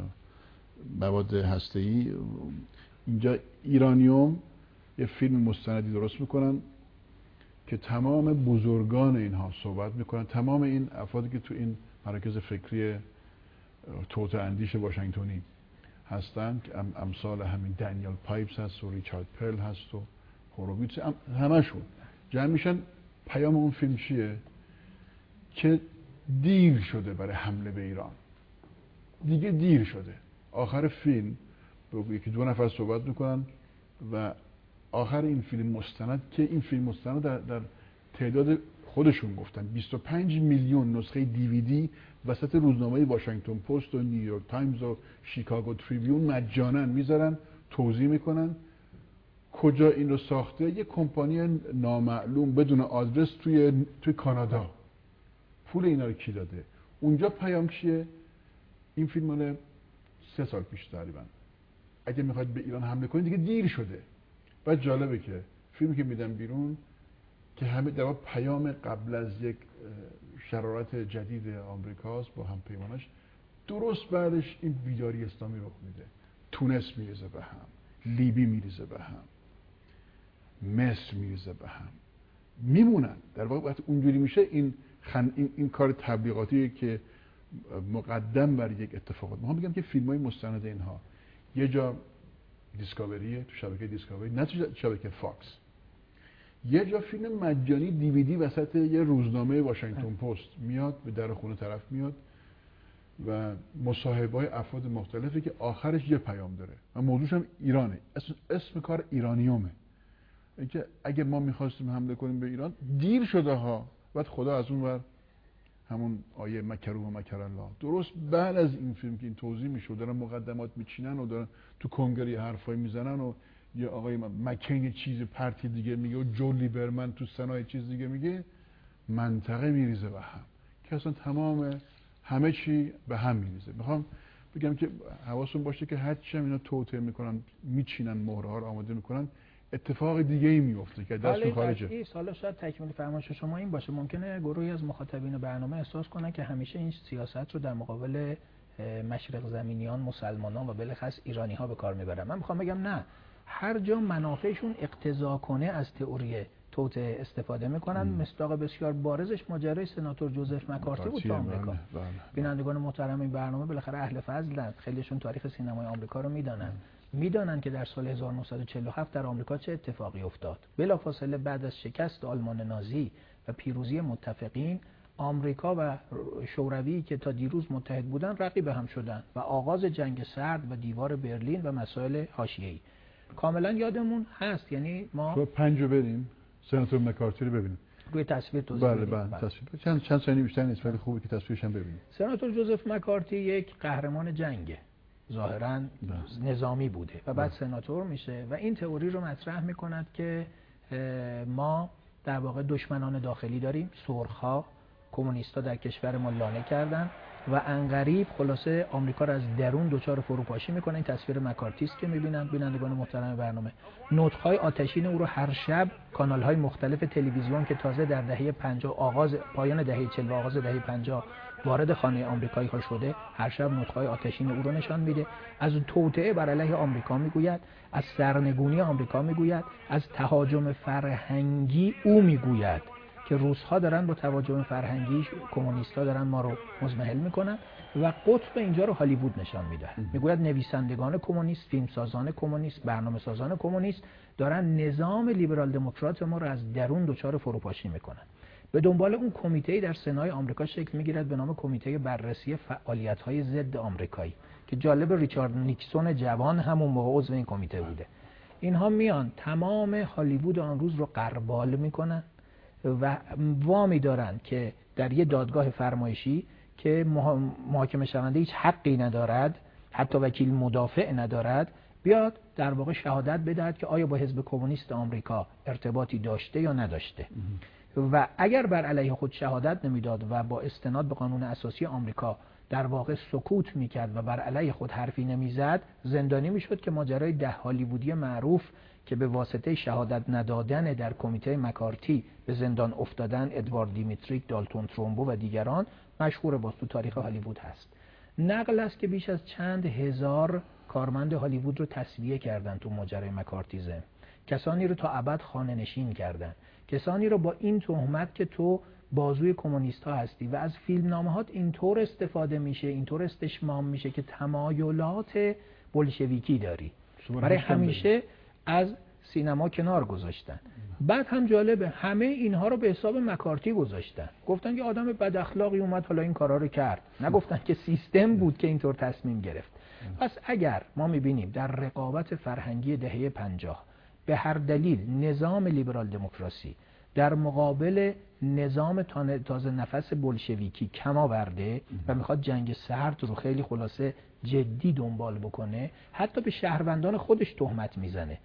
مواد هسته‌ای. اینجا ایرانیوم یه فیلم مستندی درست میکنن که تمام بزرگان اینها صحبت میکنن، تمام این افرادی که تو این مراکز فکری توطئه اندیش واشنگتنی هستن که امثال همین دنیل پایپس هست و ریچارد پرل هست و هوروویتس، همشون جمع میشن. پیام اون فیلم چیه؟ که دیر شده برای حمله به ایران، دیگه دیر شده. آخر فیلم یکی دو نفر صحبت میکنن و آخر این فیلم مستند که این فیلم مستند در, در تعداد خودشون گفتن بیست و پنج میلیون نسخه دیویدی وسط روزنامه واشنگتن پست و نیویورک تایمز و شیکاگو تریبیون مجانا میذارن، توضیح میکنن کجا این رو ساخته. یه کمپانی نامعلوم بدون آدرس توی توی کانادا. پول اینا رو کی داده؟ اونجا پیام چیه؟ این فیلم مال سه سال پیش تقریبا اگه میخواید به ایران حمله کنید دیگه دیر شده. بعد جالبه که فیلمی که میدن بیرون که همه در واقع پیام قبل از یک شرارت جدید آمریکاست با هم پیمانش، درست بعدش این بیداری اسلامی رخ میده. تونس میریزه به هم، لیبی میریزه به هم، مصر میریزه به هم، میمونن. در واقع وقتی اونجوری میشه این خن... این, این کار تبلیغاتی که مقدم بر یک اتفاقات. ما میگم که فیلم‌های مستند اینها یه جا دیسکاوریه، تو شبکه دیسکاوری، نه تو شبکه فاکس. یه جا فیلم مجانی دیویدی وسط یه روزنامه واشنگتن پست میاد، به در خونه طرف میاد و مصاحبه‌های افراد مختلفی که آخرش یه پیام داره و موضوعش هم ایرانه. اسم, اسم کار ایرانیومه. اینکه اگه ما می‌خواستیم حمله کنیم به ایران دیر شده ها. بعد خدا از اون ور همون آیه مکروا و مکر الله، درست بعد از این فیلم که این توضیح میشه و دارن مقدمات میچینن و دارن تو کنگره حرفای میزنن و یه آقای مکین چیز پرتی دیگه میگه و جو لیبرمن تو سنای چیز دیگه میگه، منطقه میریزه به هم که اصلا تمام همه چی به هم میریزه. میخوام بگم که حواستون باشه که هرچی هم اینا توطئه میکنن، میچینن، مهره ها رو آماده میکنن، اتفاق دیگه ای میفته که دستون خارجه. این حالا شاید تکمیل فرمایش شما این باشه، ممکنه گروهی از مخاطبین برنامه احساس کنن که همیشه این سیاست رو در مقابل مشرق زمینیان، مسلمانان و بالاخص ایرانی ها به کار میبرن. من میخوام بگم نه، هر جا منافعشون اقتضا کنه از تئوری توطئه استفاده میکنن. مصداق بسیار بارزش ماجرای سناتور جوزف مکارتی بود تو آمریکا. بینندگان محترم این برنامه بالاخره اهل فضلند، خیلیشون تاریخ سینمای آمریکا رو میدونن. میدانند که در سال هزار و نهصد و چهل و هفت در آمریکا چه اتفاقی افتاد. بلافاصله بعد از شکست آلمان نازی و پیروزی متفقین، آمریکا و شوروی که تا دیروز متحد بودن رقیب هم شدن و آغاز جنگ سرد و دیوار برلین و مسائل حاشیه‌ای کاملا یادمون هست. یعنی ما تو پنجو بریم سناتور مکارتی رو ببینیم روی تصویر توضیح بله بله تصویر چند چند ثانیه بیشتر نیست ولی خوبه که تصویرش هم ببینیم. سناتور جوزف مکارتی یک قهرمان جنگه، ظاهراً نظامی بوده و بعد سناتور میشه و این تئوری رو مطرح میکند که ما در واقع دشمنان داخلی داریم، سرخ‌ها، کمونیست‌ها در کشور ما لانه کردن و عنقریب خلاصه آمریکا رو از درون دچار فروپاشی میکنه. این تصویر مکارتی است که میبینن بینندگان محترم برنامه. نطق‌های آتشین او رو هر شب کانال‌های مختلف تلویزیون که تازه در دهه پنجاه آغاز پایان دهه چهل و آغاز دهه پنجاه وارد خانه آمریکایی ها شده، هر شب نطق‌های آتشین او رو نشان میده. از توطئه بر علیه آمریکا میگوید، از سرنگونی آمریکا میگوید، از تهاجم فرهنگی او میگوید که روس‌ها دارن با تهاجم فرهنگی، کمونیست‌ها دارن ما رو مزمحل میکنن و قطب اینجا رو هالیوود نشان میده. میگوید نویسندگان کمونیست، فیلمسازان کمونیست، برنامه‌سازان کمونیست دارن نظام لیبرال دموکرات ما رو از درون دچار فروپاشی میکنن. به دنبال اون کمیته در سنای آمریکا شکل میگیرد به نام کمیته بررسی فعالیت‌های ضد آمریکایی که جالب ریچارد نیکسون جوان همون موقع عضو این کمیته بوده. اینها میان تمام هالیوود آن روز رو غربال میکنن و وامی دارن که در یه دادگاه فرمایشی که محاکمه شونده هیچ حقی ندارد، حتی وکیل مدافع ندارد، بیاد در واقع شهادت بدهد که آیا با حزب کمونیست آمریکا ارتباطی داشته یا نداشته. و اگر بر علیه خود شهادت نمیداد و با استناد به قانون اساسی آمریکا در واقع سکوت میکرد و بر علیه خود حرفی نمیزد، زندانی میشد که ماجرای ده هالیوودی معروف که به واسطه شهادت ندادن در کمیته مکارتی به زندان افتادن، ادوارد دیمیتریک، دالتون ترومبو و دیگران، مشهور باز تو تاریخ هالیوود هست. نقل است که بیش از چند هزار کارمند هالیوود رو تسویه کردن تو ماجرای مکارتیزم. کسانی رو تا ابد خانه نشین کردن، کسانی رو با این تهمت که تو بازوی کمونیست ها هستی و از فیلمنامه‌هات اینطور استفاده میشه، اینطور استشمام میشه که تمایلات بولشویکی داری، برای همیشه از سینما کنار گذاشتن. بعد هم جالبه همه اینها رو به حساب مکارتی گذاشتن، گفتن که آدم بد اخلاقی اومد حالا این کارا رو کرد، نگفتن که سیستم بود که اینطور تصمیم گرفت. پس اگر ما میبینیم در رقابت فرهنگی دهه پنجاه به هر دلیل نظام لیبرال دموکراسی در مقابل نظام تازه نفس بولشویکی کم آورده و میخواد جنگ سرد رو خیلی خلاصه جدی دنبال بکنه، حتی به شهروندان خودش تهمت میزنه.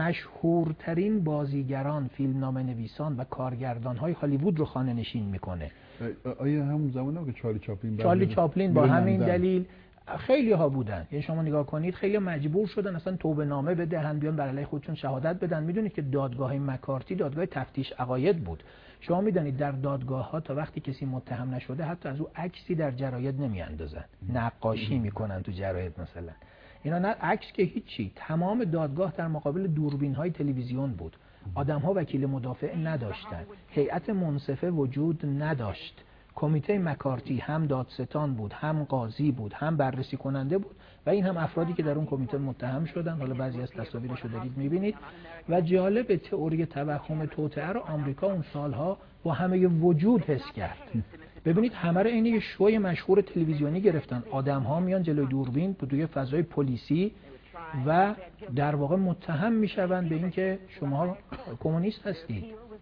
مشهورترین بازیگران، فیلمنامه نویسان و کارگردان های هالیوود رو خانه نشین میکنه. آیا همون زمانه که چارلی چاپلین چارلی چاپلین با همین دلیل خیلی ها بودن. یعنی شما نگاه کنید خیلی مجبور شدن اصلا توبه نامه بدهن، بیان بر علیه خودشون شهادت بدن. میدونید که دادگاه مکارتی دادگاه تفتیش عقاید بود. شما میدونید در دادگاه ها تا وقتی کسی متهم نشده حتی از او عکسی در جراید نمیاندازن، نقاشی میکنن تو جراید مثلا. اینا نه عکس که هیچی، تمام دادگاه در مقابل دوربین های تلویزیون بود. آدم ها وکیل مدافع نداشتن، هیئت منصفه وجود نداشت. کمیته مکارتی هم دادستان بود، هم قاضی بود، هم بررسی کننده بود و این هم افرادی که در اون کمیته متهم شدن. حالا بعضی از تصاویرش رو دارید میبینید. و جالب تئوری توهم توطئه رو آمریکا اون سالها با همه وجود حس کرد. ببینید همه رو عین شوی مشهور تلویزیونی گرفتن. آدم ها میان جلوی دوربین توی فضای پلیسی و در واقع متهم میشوند به اینکه شما کمونیست هستید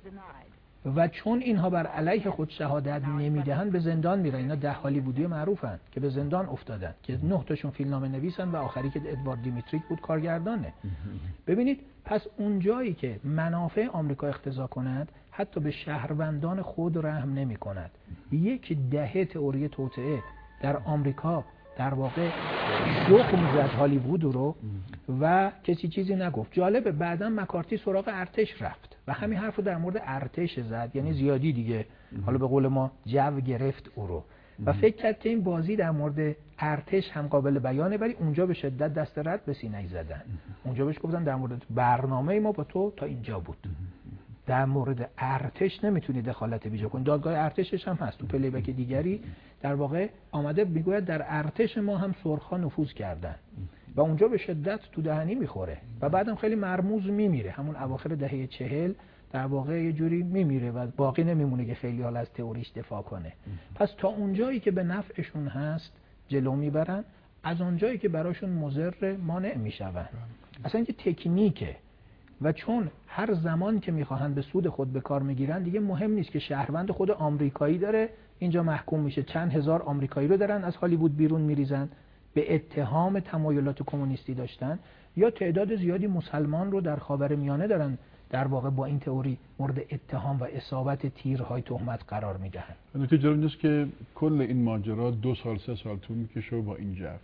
و چون اینها بر علیه خود شهادت نمیدهن به زندان میرن. اینا ده هالیوودی معروفن که به زندان افتادن که نه تاشون فیلمنامه نویسن و آخری که ادوارد دیمیتریک بود کارگردانه. ببینید پس اون جایی که منافع آمریکا اقتضا کند حتی به شهروندان خود رحم نمی کند. یک دهه تئوری توطئه در آمریکا در واقع شوخ میزد هالیوود رو و کسی چیزی نگفت. جالبه بعداً مکارتی سراغ ارتش رفت و همین حرفو در مورد ارتش زد، یعنی زیادی دیگه حالا به قول ما جو گرفت او رو و فکر کرد که این بازی در مورد ارتش هم قابل بیانه، ولی اونجا به شدت دست رد به سینه زدن. اونجا بهش گفتن در مورد برنامه ما با تو تا اینجا بود، در مورد ارتش نمیتونی دخالت ویژه کنی. دادگاه ارتشش هم هست تو پلی بک دیگری در واقع آمده میگوید در ارتش ما هم سرخا نفوذ کردن و اونجا به شدت تو دهنی میخوره و بعدم خیلی مرموز میمیره. همون اواخر دهه چهل در واقع یه جوری میمیره و باقی نمیمونه که خیلی حال از تئوریش دفاع کنه. پس تا اونجایی که به نفعشون هست جلو میبرن، از اونجایی که براشون مضر مانع میشون. اصلا یه تکنیکه و چون هر زمان که میخواهند به سود خود به کار میگیرن دیگه مهم نیست که شهروند خود آمریکایی داره اینجا محکوم میشه، چند هزار آمریکایی رو دارن از هالیوود بیرون میریزن به اتهام تمایلات کمونیستی داشتن، یا تعداد زیادی مسلمان رو در خاورمیانه دارن در واقع با این تئوری مورد اتهام و اصابت تیرهای تهمت قرار میدهن. نکته جالب اینه که کل این ماجرا دو سال سه سال طول میکشه با این جو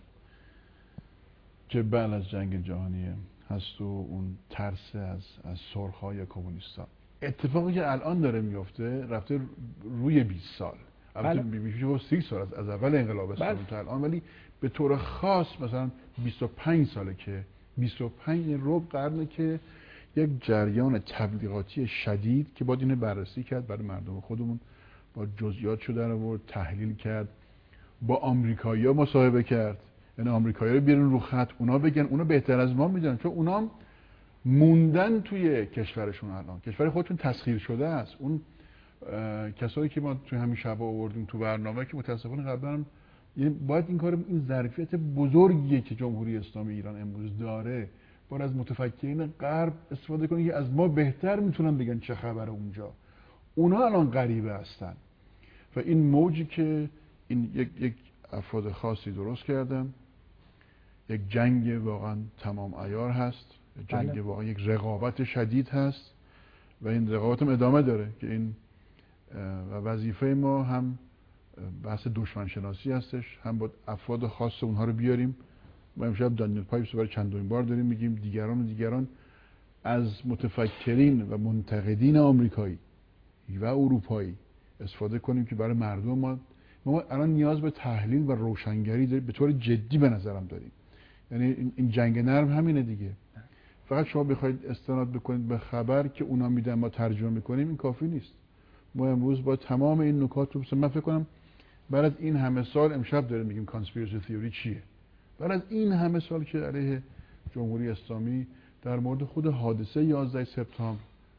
که بعد از جنگ جهانی هست و اون ترس از از سرخای کمونیستا. اتفاقی که الان داره میفته رفته روی بیست سال، البته میشه سی سال از, از اول انقلاب اسلامی تا الان، ولی به طور خاص مثلا بیست و پنج ساله که بیست و پنج ربع قرنه که یک جریان تبلیغاتی شدید که باید اینو بررسی کرد برای مردم خودمون، با جزئیاتشو در آورد، تحلیل کرد، با آمریکایی‌ها مصاحبه کرد. یعنی آمریکایی‌ها رو بیارن رو خط، اونا بگن، اونا بهتر از ما میدونن چون اونا موندن توی کشورشون. الان کشور خودشون تسخیر شده است. اون کسایی که ما توی همین شبا آوردیم تو برنامه که متاسفانه قبلا، یعنی باید این کار، این ظرفیت بزرگیه که جمهوری اسلامی ایران امروز داره، باید از متفکرین غرب استفاده کنه که از ما بهتر میتونن بگن چه خبره اونجا. اونا الان غریبه هستن و این موجی که این یک یک افراد خاصی درست کردن، یک جنگ واقعا تمام عیار هست، جنگ بله. واقعا یک رقابت شدید هست و این رقابت هم ادامه داره که این و وظیفه ما هم بحث دشمن شناسی هستش، هم با افراد خاص اونها رو بیاریم. ما امشب دانیل پایپس رو برای چندمین بار داریم میگیم دیگران و دیگران از متفکرین و منتقدین آمریکایی و اروپایی استفاده کنیم که برای مردم ما ما الان نیاز به تحلیل و روشنگری داریم، به طور جدی به نظرم داریم. یعنی این جنگ نرم همینه دیگه. فقط شما بخواید استناد بکنید به خبر که اونا میدن ما ترجمه میکنیم این کافی نیست. ما امروز با تمام این نکات رو مثلا من فکر کنم بعد از این همه سال امشب داریم میگیم کانسپیرسی تئوری چیه. بعد از این همه سال که علیه جمهوری اسلامی در مورد خود حادثه یازده سپتامبر،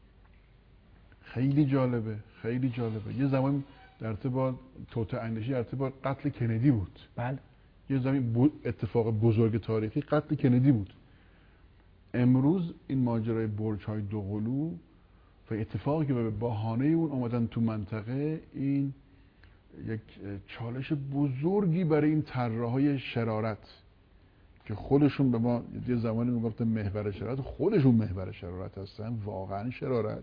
خیلی جالبه، خیلی جالبه. یه زمان در ارتباط توطئه اندیشی در ارتباط قتل کندی بود. بله. یه زمان اتفاق بزرگ تاریخی قتل کندی بود. امروز این ماجرای برج‌های دوقلو و اتفاقی که به بهانه اون اومدن تو منطقه، این یک چالش بزرگی برای این طرح‌های شرارت که خودشون به ما یه زمانی میگفتن محور شرارت، خودشون محور شرارت هستن، واقعا شرارت.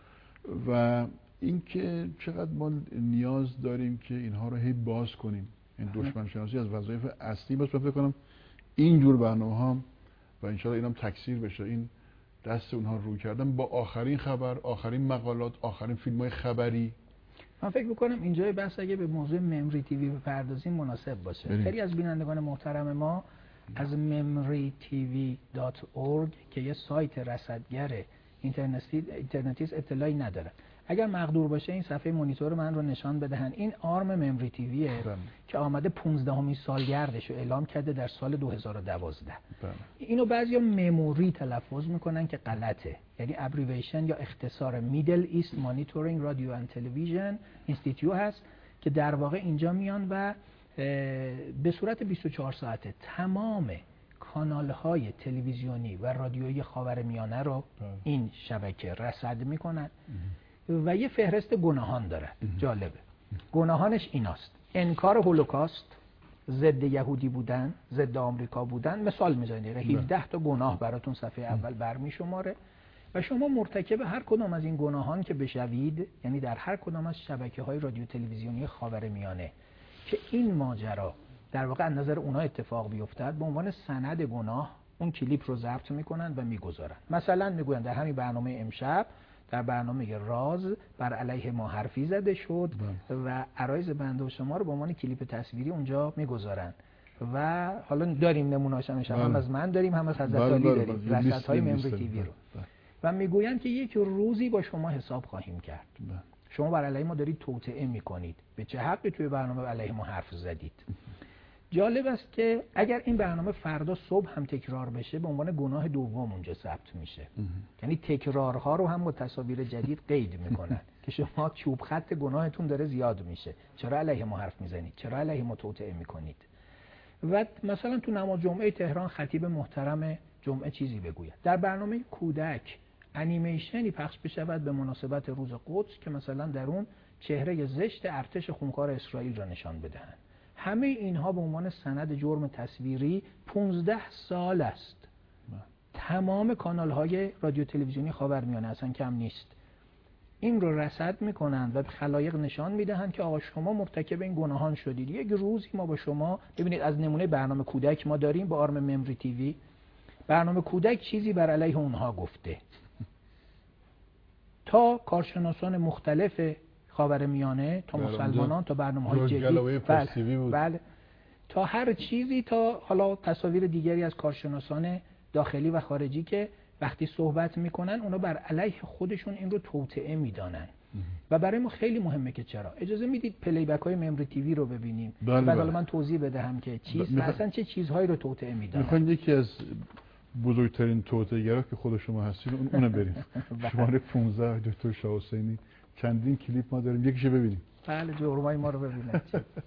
و اینکه چقدر ما نیاز داریم که اینها رو هی باز کنیم این دشمن شناسی از وظایف اصلی باشه. فکر کنم این جور برنامه‌ها و ان شاء الله اینم تکثیر بشه، این دست اونها رو کردن با آخرین خبر، آخرین مقالات، آخرین فیلم‌های خبری. من فکر می‌کنم اینجای بحث اگه به موضوع ممری تیوی بپردازیم مناسب باشه. بریم. خیلی از بینندگان محترم ما از ممری تیوی دات اورگ که یه سایت رصدگر اینترنتی اینترنتی اطلاعی نداره. اگر مقدور باشه این صفحه مانیتور من رو نشان بدهن. این آرم ممری تیویه بله. که آمده پانزدهمین سالگردش رو اعلام کرده در سال دو هزار و دوازده. بله. اینو بعضیا مموری تلفظ میکنن که غلطه، یعنی ابریویشن یا اختصار میدل ایست مانیتورینگ رادیو اند تلویزیون اینستیتیوت هست که در واقع اینجا میان و به صورت بیست و چهار ساعته تمام کانال‌های تلویزیونی و رادیویی خاورمیانه رو این شبکه رصد میکنن و یه فهرست گناهان داره. جالبه. گناهانش ایناست: انکار هولوکاست، ضد یهودی بودن، ضد آمریکا بودن. مثال میزنید هفده تا گناه براتون صفحه اول برمی شماره و شما مرتکب هر کدام از این گناهان که بشوید، یعنی در هر کدام از شبکه‌های رادیو تلویزیونی خاورمیانه که این ماجرا در واقع از نظر اونها اتفاق بیفتد، به عنوان سند گناه اون کلیپ رو ضبط میکنن و میگذارن. مثلا میگوین در همین برنامه امشب، در برنامه راز بر علیه ما حرفی زده شد و عرایض بنده و شما رو به عنوان کلیپ تصویری اونجا میگذارن و حالا داریم نمونه‌اش هم, هم از من داریم، هم از حضرت علی داریم، رصدهای ممری تیوی رو و میگویند که یک روزی با شما حساب خواهیم کرد. بله. شما بر علیه ما دارید توطئه میکنید، به چه حقی توی برنامه علیه ما حرف زدید؟ جالب است که اگر این برنامه فردا صبح هم تکرار بشه به عنوان گناه دوم اونجا ثبت میشه. یعنی تکرارها رو هم با تصاویر جدید قید میکنن که شما چوب خط گناهتون داره زیاد میشه، چرا علیه ما حرف میزنید، چرا علیه ما توطئه میکنید. و مثلا تو نماز جمعه تهران خطیب محترم جمعه چیزی بگوید، در برنامه کودک انیمیشنی پخش بشود به مناسبت روز قدس که مثلا در اون چهره زشت ارتش خونخوار اسرائیل را نشان بدهند. همه اینها به عنوان سند جرم تصویری پانزده سال است. تمام کانال های رادیو تلویزیونی خاورمیانه اصلا کم نیست. این رو رصد میکنند و به خلایق نشان میدهند که آقا شما مرتکب این گناهان شدید. یک روزی ما با شما ببینید، از نمونه برنامه کودک ما داریم با آرم ممری تیوی. برنامه کودک چیزی بر علیه اونها گفته تا کارشناسان مختلف خاورمیانه، تا مسلمانان، تا برنامه‌های جدید، بله, بله تا هر چیزی، تا حالا تصاویر دیگری از کارشناسان داخلی و خارجی که وقتی صحبت میکنن اونا بر علیه خودشون این رو توطئه میدانن. و برای ما خیلی مهمه که چرا. اجازه میدید پلی بک های ممری تیوی رو ببینیم؟ بله بعد حالا من توضیح بدهم که چیز بله. اصلا چه چیزهایی رو توطئه میدانن. میخواین یکی از بزرگترین توطئه‌گرا که خود شما هستید اون اونو بریم. شماره پانزده دکتر شاه حسینی، چندین کلیپ ما داریم، یکیشو ببینیم. بله جرمای ما رو ببینید.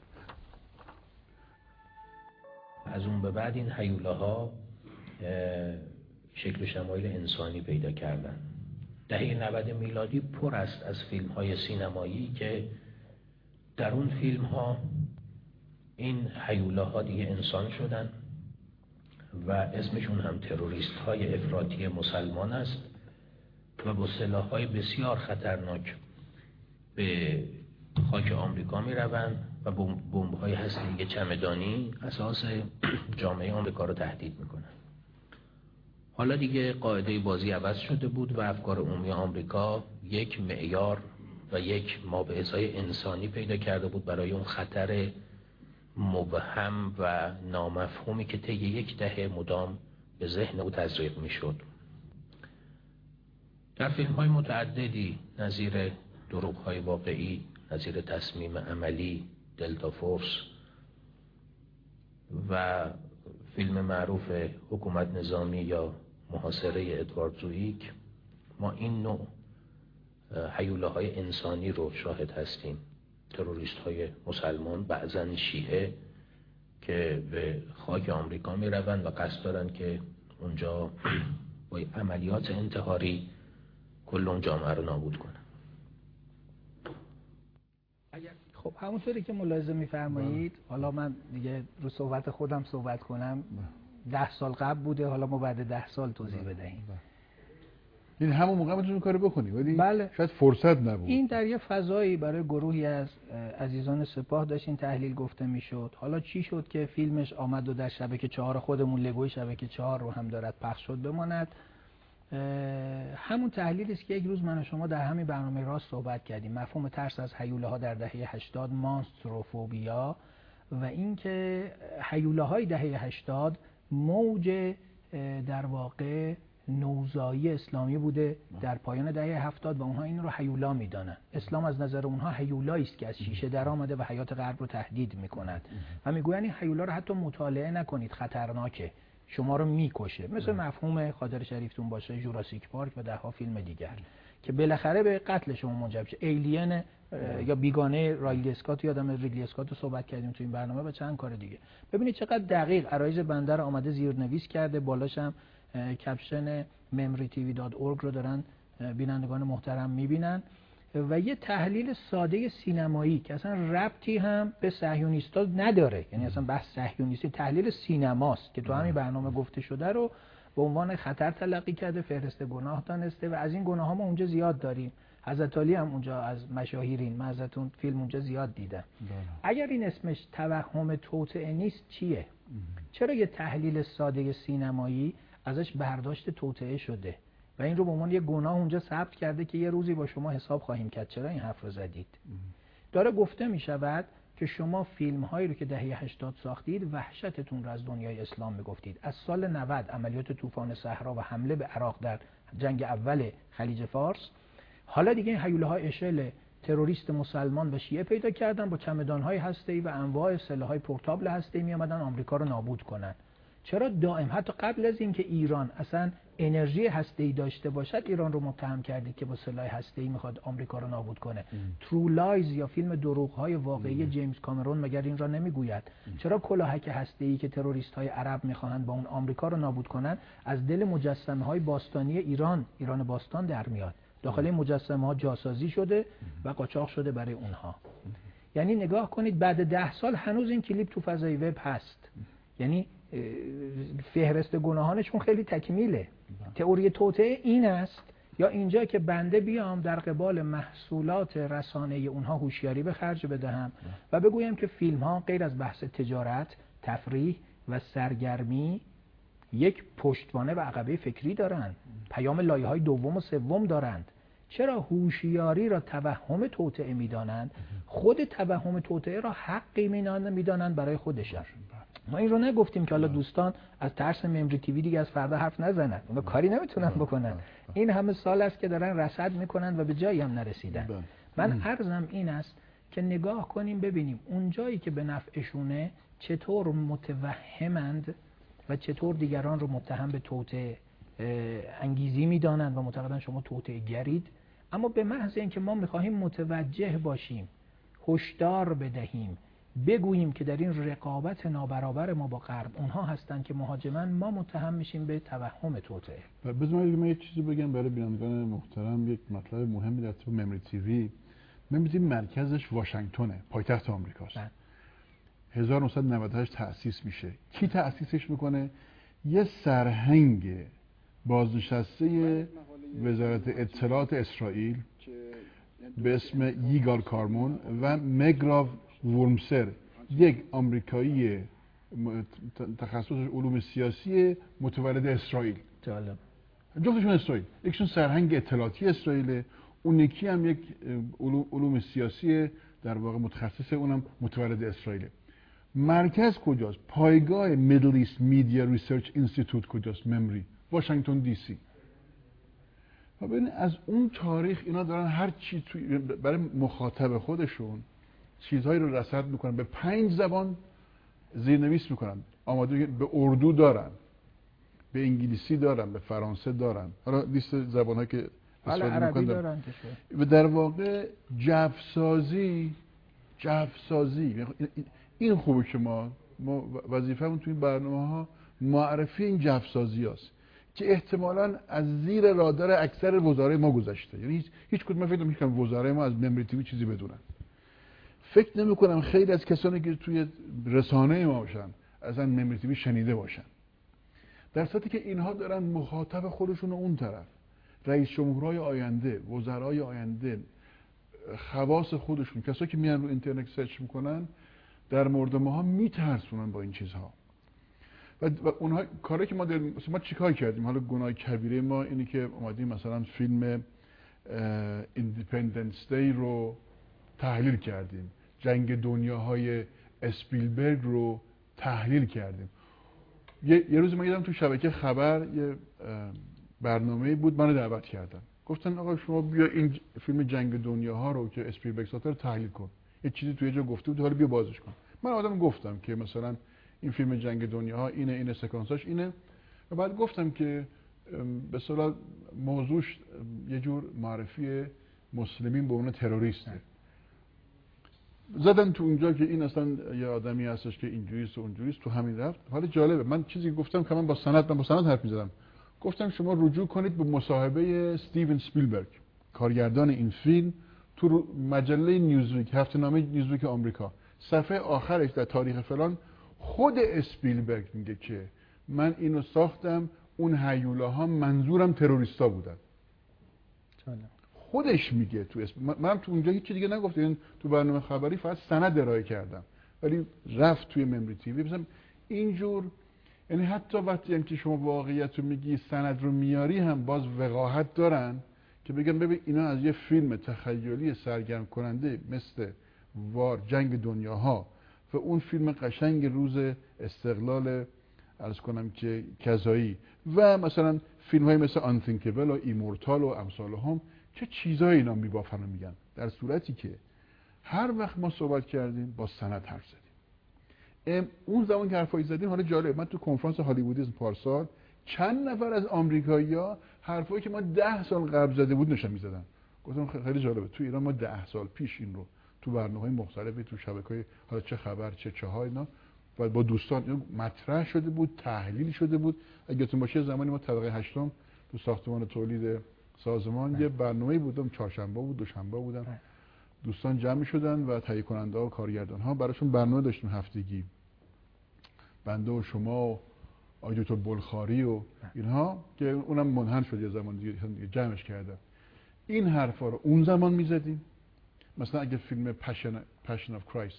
از اون به بعد این هیولاها شکل و شمایل انسانی پیدا کردن. دهه نود میلادی پر است از فیلم های سینمایی که در اون فیلم ها این هیولاها دیگه انسان شدن و اسمشون هم تروریست های افراطی مسلمان است و با سلاح های بسیار خطرناک به خاک آمریکا می روند و بمب های هسته‌ای چمدانی اساس جامعه آمریکا رو تهدید می کنند. حالا دیگه قاعده بازی عوض شده بود و افکار عمومی آمریکا یک معیار و یک مابعث‌های انسانی پیدا کرده بود برای اون خطر مبهم و نامفهومی که طی یک دهه مدام به ذهن او تزریق میشد. در فیلم‌های متعددی نظیر دروغ‌های واقعی، نظیر تصمیم عملی، دلتا فورس و فیلم معروف حکومت نظامی یا محاصره ادوارد زویک، ما این نوع هیولاهای انسانی رو شاهد هستیم. تروریست های مسلمان، بعضن شیعه، که به خاک آمریکا می روند و قصد دارند که اونجا با عملیات انتحاری کل اون جامعه رو نابود کنن. خب همونطوری که ملاحظه می‌فرمایید، حالا من دیگه رو صحبت خودم صحبت کنم، ده سال قبل بوده، حالا ما بعد ده سال توضیح بدهیم. این همون موقع میتونی کارو بکنی ولی بله. شاید فرصت نبود. این در یه فضایی برای گروهی از عزیزان سپاه داشت این تحلیل گفته میشد. حالا چی شد که فیلمش آمد و در شبکه چهار خودمون لگوی شبکه چهار رو هم دارد پخش شد بماند. همون تحلیلی است که یک روز من و شما در همین برنامه راست صحبت کردیم، مفهوم ترس از هیوله ها در دهه هشتاد، مانستروفوبیا، و اینکه هیوله های دهه هشتاد موج در واقع نوزایی اسلامی بوده در پایان دهه هفتاد و اونها این رو هیولا میدانن. اسلام از نظر اونها هیولایی است که از شیشه در آمده و حیات غرب رو تهدید میکند و میگوین این هیولا رو حتی مطالعه نکنید، خطرناکه، شما رو میکشه. مثل مفهوم خاطر شریفتون باشه جوراسیک پارک و ده ها فیلم دیگر که بالاخره به قتل شما منجر بشه. ایلین یا بیگانه رایلی اسکات، یادم ریدلی اسکات رو صحبت کردیم تو این برنامه و چند کار دیگه. ببینید چقدر دقیق عرایض بنده رو آمده زیرنویس کرده، بالاش هم کپشن memory t v dot org رو دارن بینندگان محترم میبینن و یه تحلیل ساده سینمایی که اصلا ربطی هم به صهیونیستا نداره، یعنی اصلا بحث صهیونیستی تحلیل سینماست که تو همین برنامه گفته شده رو به عنوان خطر تلقی کرده، فهرست گناه دانسته و از این گناه ها ما اونجا زیاد داریم. حضرت علی هم اونجا از مشاهیرین، من ازتون فیلم اونجا زیاد دیدم. اگر این اسمش توهم توطئه نیست چیه؟ چرا یه تحلیل ساده سینمایی ازش برداشت توطئه شده و این رو به عنوان یه گناه اونجا ثبت کرده که یه روزی با شما حساب خواهیم کرد چرا این حرف رو زدید؟ داره گفته می شود که شما فیلم هایی رو که دهه هشتاد ساختید وحشتتون رو از دنیای اسلام میگفتید. از سال نود عملیات طوفان صحرا و حمله به عراق در جنگ اول خلیج فارس، حالا دیگه این هیوله های اشل تروریست مسلمان و شیعه پیدا کردن با چمدان های هسته‌ای و انواع سلاح های پورتابل هسته‌ای می اومدن آمریکا رو نابود کنن. چرا دائم حتی قبل از اینکه ایران اصلا انرژی هسته‌ای داشته باشد ایران رو متهم کردید که با سلاح هسته‌ای میخواد آمریکا رو نابود کنه؟ ترو لایز یا فیلم دروغ‌های واقعی ام. جیمز کامرون مگر این را نمیگوید؟ ام. چرا کلاهک هسته‌ای که تروریست‌های عرب میخواهند با اون آمریکا رو نابود کنن از دل مجسمه‌های باستانی ایران، ایران باستان در میاد؟ داخل این مجسمه‌ها جاسازی شده و قاچاق شده برای اونها. یعنی نگاه کنید بعد ده سال هنوز این کلیپ تو فضای وب هست. یعنی فهرست گناهانشون خیلی تکمیله. تئوری توطئه این است یا اینجا که بنده بیام در قبال محصولات رسانه اونها هوشیاری به خرج بدهم و بگویم که فیلم ها غیر از بحث تجارت، تفریح و سرگرمی یک پشتوانه و عقبه فکری دارند، پیام لایه های دوم و سوم دارند. چرا هوشیاری را توهم توطئه میدانند، خود توهم توطئه را حقی میدانند برای خودشان؟ ما این رو نگفتیم که حالا دوستان از ترس ممری تیوی دیگه از فردا حرف نزنن، اونا کاری نمیتونن بکنن. این همه سال است که دارن رصد میکنن و به جایی هم نرسیدن. من عرضم این است که نگاه کنیم ببینیم اون جایی که به نفعشونه چطور متوهمند و چطور دیگران رو متهم به توطئه انگیزی میدانند و معتقدن شما توطئه گرید. اما به محض اینکه ما میخواهیم متوجه باشیم، هشدار بدهیم، بگوییم که در این رقابت نابرابر ما با غرب اونها هستن که مهاجمن، ما متهم میشیم به توهم توطئه. بذارید من یه چیزی بگم برای بینندگان محترم. یک مطلب مهمی در تو ممری تیوی، ممری تیوی مرکزش واشنگتنه، پایتخت آمریکاست. هزار و نهصد و نود و هشت تأسیس میشه. کی تأسیسش میکنه؟ یه سرهنگ بازنشسته وزارت اطلاعات اسرائیل به اسم ییگال کارمون و مگراو ورمسر، یک آمریکایی تخصص علوم سیاسی متولد اسرائیل. جالب. جفتشون اسرائیل. یکشون سرهنگ اطلاعاتی اسرائیل، اون یکی هم یک علوم سیاسی در واقع متخصص، اونم متولد اسرائیل. مرکز کجاست؟ پایگاه میدل ایست میدیا ریسرچ اینستیتوت کجاست؟ ممری، واشنگتن دی سی. و ببین از اون تاریخ اینا دارن هر چی توی برای مخاطب خودشون چیزهایی رو رصد میکنن، به پنج زبان زیرنویس میکنن، آماده به اردو دارن، به انگلیسی دارن، به فرانسه دارن، حالا لیست زبان‌ها که استفاده میکنن دارن. و در واقع جفسازی جفسازی این خوبه که ما ما وظیفه‌مون توی این برنامه‌ها معرفی این جفسازی هست که احتمالاً از زیر رادار اکثر وزرای ما گذشته. یعنی هیچ هیچ کدوم فکر نمی‌کنم وزرای ما از ممری تیوی چیزی بدونن. فکر نمی کنم خیلی از کسانی که توی رسانه ما باشن اصلا ممری تیوی شنیده باشن، در صورتی که اینها دارن مخاطب خودشون اون طرف رئیس جمهورهای آینده، وزرای آینده، خواص خودشون، کسایی که میان رو اینترنت سرچ میکنن در مورد ماها میترسونن با این چیزها. و, و اونها کاری که ما داریم، مثلا ما چیکار کردیم؟ حالا گناه کبیره ما اینه که اومدیم مثلا فیلم ایندیپندنس دی رو تحلیل کردیم، جنگ دنیاهای اسپیلبرگ رو تحلیل کردیم. یه, یه روز من دیدم تو شبکه خبر یه برنامه بود، منو دعوت کردن، گفتن آقا شما بیا این فیلم جنگ دنیاها رو که اسپیلبرگ ساخته رو تحلیل کن. یه چیزی توی جا گفته بود، حالا بیا بازش کن. من آدم گفتم که مثلا این فیلم جنگ دنیاها اینه، اینه سکانساش اینه، و بعد گفتم که به اصطلاح موضوعش یه جور معرفی مسلمین به عنوان تروریسته. زدن تو اونجا که این اصلا یه آدمی هستش که اینجوریست و اونجوریست، تو همین رفت. حالا جالبه، من چیزی گفتم که من با سند من با سند حرف می‌زدم. گفتم شما رجوع کنید به مصاحبه استیون اسپیلبرگ، کارگردان این فیلم، تو مجله نیوزویک، هفته‌نامه نیوزویک آمریکا، صفحه آخرش در تاریخ فلان خود اسپیلبرگ میگه که من اینو ساختم، اون هیولاها منظورم تروریستا بودن. خودش میگه تو اسم. منم تو اونجا هیچ دیگه نگفتم، یعنی تو برنامه خبری فقط سند ارائه کردم، ولی رفت توی ممری تیوی. مثلا اینجور، یعنی حتی وقتی هم که شما واقعیت رو میگی، سند رو میاری، هم باز وقاحت دارن که بگن ببین اینا از یه فیلم تخیلی سرگرم کننده مثل وار جنگ دنیاها و اون فیلم قشنگ روز استقلال عرض کنم که کذایی و مثلا فیلم های مثل آنتینکبل و ایمورتال و امثال هم، چه چیزایی اینا میبافن و میگن، در صورتی که هر وقت ما صحبت کردیم با سند حرف زدیم. اون زمان که حرفایی زدیم، حالا جالب، من تو کنفرانس هالیوودیسم پارسال چند نفر از آمریکایی‌ها حرفایی که ما ده سال قبل زده بود نشون میزدن. گفتم خیلی جالبه، تو ایران ما ده سال پیش این رو تو برنامه‌های مختلفی تو شبکه‌های حالا چه خبر چه چهای اینا و با دوستان مطرح شده بود، تحلیل شده بود. اگه تو باشه زمانی ما طبقه هشتم تو ساختمان تولید سازمان یه برنامه‌ای بودم، چهارشنبه بود، دوشنبه بودن، دوستان جمع شدن و تهیه کننده ها و کارگردان ها براشون برنامه داشتیم هفتگی، بنده و شما و آقای دکتر بلخاری و اینها، که اونم منحل شد یه زمان دیگه جمعش کردن. این حرفا رو اون زمان میزدیم. مثلا اگه فیلم پشن پشن اف کرایست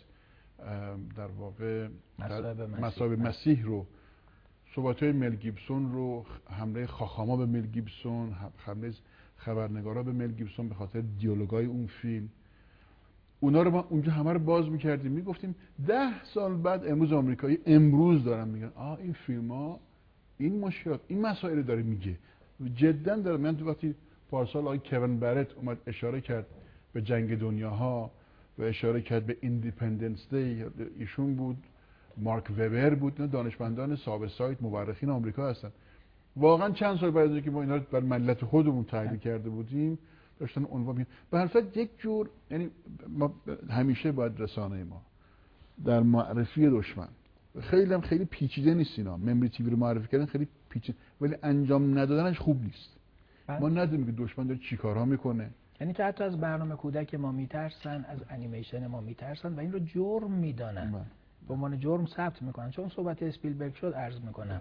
در واقع مصائب مسیح رو، صحبت‌های مل گیبسون رو، حمله خاخاما به مل گیبسون، حمله خبرنگارا به مل گیبسون به خاطر دیالوگای اون فیلم، اونا رو ما اونجا همه رو باز می‌کردیم، میگفتیم ده سال بعد امروز آمریکایی امروز دارن میگن آه این فیلم‌ها این مشکلات این مسائل داره میگه، جدا داره. من تو وقتی پارسال آقای کوین برت اومد اشاره کرد به جنگ دنیاها و اشاره کرد به ایندیپندنس دی، ایشون بود، مارک وبر بود، نه دانشمندان صاحب سایت مورخین آمریکا هستن. واقعا چند سال بعد از اینکه ما اینا رو بر ملت خودمون تحلیل کرده بودیم داشتن عنوان می به هر صورت یک جور، یعنی ما همیشه باید رسانه ما در معرفی دشمن، خیلی هم خیلی پیچیده نیست اینا، ممری تیوی رو معرفی کردن خیلی پیچیده، ولی انجام ندادنش خوب نیست. ما ندونیم که دشمن داره چیکارها میکنه. یعنی که حتی از برنامه کودک ما میترسن، از انیمیشن ما میترسن و این رو جرم میدانن، به عنوان جرم ثبت میکنن. چون صحبت اسپیلبرگ شد عرض میکنم،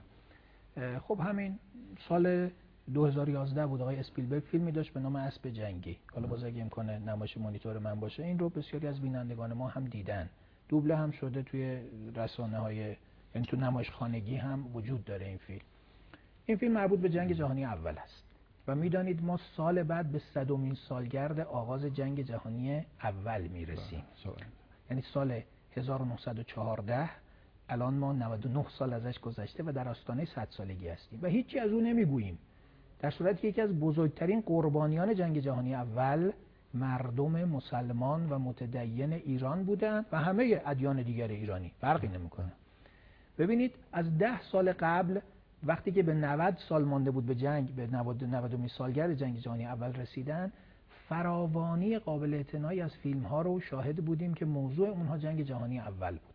خب همین سال دو هزار و یازده بود آقای اسپیلبرگ فیلمی داشت به نام اسب جنگی. حالا باز اگه امکانه نمایش مانیتور من باشه، این رو بسیاری از بینندگان ما هم دیدن، دوبله هم شده توی رسانه های، یعنی تو نمایش خانگی هم وجود داره این فیلم. این فیلم مربوط به جنگ جهانی اول است و میدانید ما سال بعد به صدمین سالگرد آغاز جنگ جهانی اول میرسیم، یعنی سال هزار و نهصد و چهارده. الان ما نود و نه سال ازش گذشته و در آستانه صد سالگی هستیم و هیچی از اون نمیگوییم، در صورتی که یکی از بزرگترین قربانیان جنگ جهانی اول مردم مسلمان و متدین ایران بودند و همه ادیان دیگر ایرانی، فرقی نمیکنه. ببینید از ده سال قبل وقتی که به نود سال مانده بود به جنگ، به نودمین سالگرد جنگ جهانی اول رسیدن، فراوانی قابل اعتنایی از فیلم ها رو شاهد بودیم که موضوع اونها جنگ جهانی اول بود.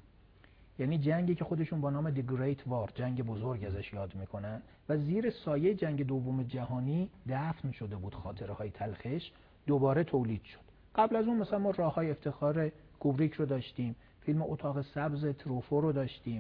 یعنی جنگی که خودشون با نام The Great War، جنگ بزرگ ازش یاد میکنن، و زیر سایه جنگ دوم جهانی دفن شده بود خاطره های تلخش، دوباره تولید شد. قبل از اون مثلا ما راه های افتخار کوبریک رو داشتیم، فیلم اتاق سبز تروفو رو داشتیم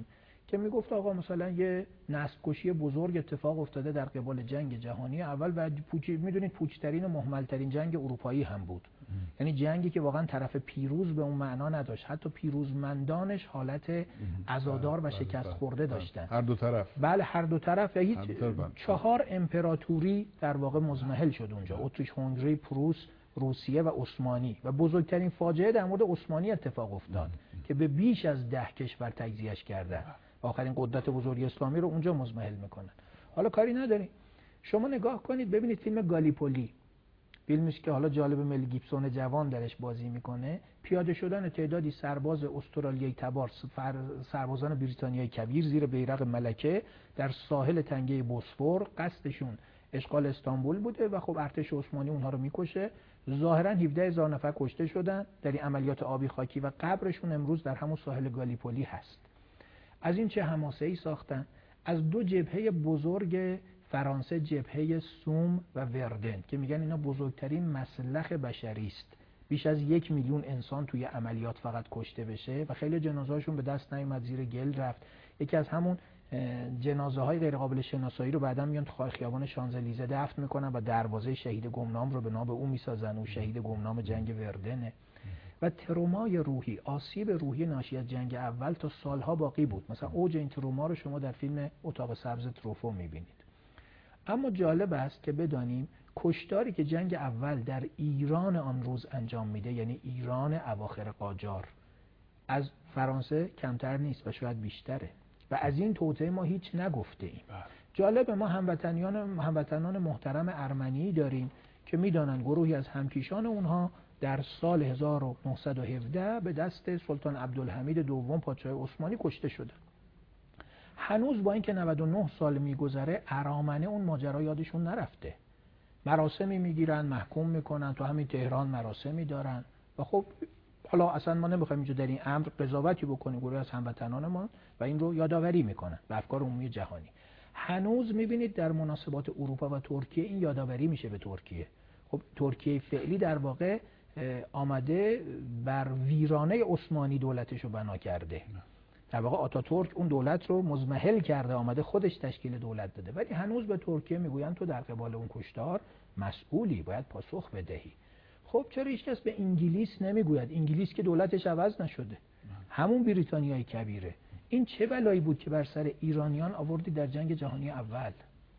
که میگفت آقا مثلا یه نسل کشی بزرگ اتفاق افتاده در قبال جنگ جهانی اول و پوچ میدونید پوچترین و مهملترین جنگ اروپایی هم بود. یعنی جنگی که واقعا طرف پیروز به اون معنا نداشت، حتی پیروزمندانش حالت عزادار و شکست خورده داشتن، هر دو طرف. بله هر دو طرف. و هیچ چهار امپراتوری در واقع مضمحل شد اونجا، اتریش، هنگری، پروس، روسیه و عثمانی. و بزرگترین فاجعه در مورد عثمانی اتفاق افتاد که به بیش از ده کشور تجزیهش کردن، آخرین قدرت بزرگ اسلامی رو اونجا مضمحل میکنن. حالا کاری نداریم، شما نگاه کنید ببینید فیلم گالیپولی، فیلمی که حالا جالب مل گیبسون جوان درش بازی میکنه، پیاده شدن تعدادی سرباز استرالیایی تبار، سربازان بریتانیایی کبیر زیر بیرق ملکه در ساحل تنگه بوسفور، قصدشون اشغال استانبول بوده و خب ارتش عثمانی اونها رو میکشه. ظاهرا هفده هزار نفر کشته شدن در این عملیات آبی خاکی و قبرشون امروز در همون ساحل گالیپولی هست. از این چه حماسه‌ای ساختن؟ از دو جبهه بزرگ فرانسه، جبهه سوم و وردن، که میگن اینا بزرگترین مسلخ بشری است. بیش از یک میلیون انسان توی عملیات فقط کشته بشه و خیلی جنازه‌هاشون به دست نیامد، زیر گل رفت. یکی از همون جنازه های غیر قابل شناسایی رو بعداً میان تو خیابان شانزلیزه دفن میکنن و دروازه شهید گمنام رو به نام او میسازن، او شهید گمنام جنگ وردنه. و ترومای روحی، آسیب روحی ناشی از جنگ اول تا سالها باقی بود. مثلا اوج این تروما رو شما در فیلم اتاق سبز تروفو میبینید. اما جالب است که بدانیم کشتاری که جنگ اول در ایران آن روز انجام میده، یعنی ایران اواخر قاجار، از فرانسه کمتر نیست و شاید بیشتره و از این توطئه ما هیچ نگفته ایم. جالب، ما هموطنان هموطنان محترم ارمنی داریم که میدانن گروهی از همکیشان اونها در سال هزار و نهصد و هفده به دست سلطان عبدالحمید دوم پادشاه عثمانی کشته شدن. هنوز با اینکه نود و نه سال میگذره ارامنه اون ماجرا یادشون نرفته. مراسمی میگیرن، محکوم میکنن، تو همین تهران مراسمی دارن و خب حالا اصلا ما نمیخوایم اینجا در این امر قضاوتی بکنیم، گروهی از هموطنان ما و این رو یادآوری میکنن به افکار عمومی جهانی. هنوز میبینید در مناسبات اروپا و ترکیه این یادآوری میشه به ترکیه. خب ترکیه فعلی در واقع آمده بر ویرانه عثمانی دولتش رو بنا کرده. در واقع آتاتورک اون دولت رو مضمحل کرده، آمده خودش تشکیل دولت داده، ولی هنوز به ترکیه میگویند تو در قبال اون کشتار مسئولی، باید پاسخ بدهی. خب چرا هیچ کس به انگلیس نمیگوید؟ انگلیس که دولتش عوض نشده، همون بریتانیای کبیره. این چه بلایی بود که بر سر ایرانیان آوردی در جنگ جهانی اول؟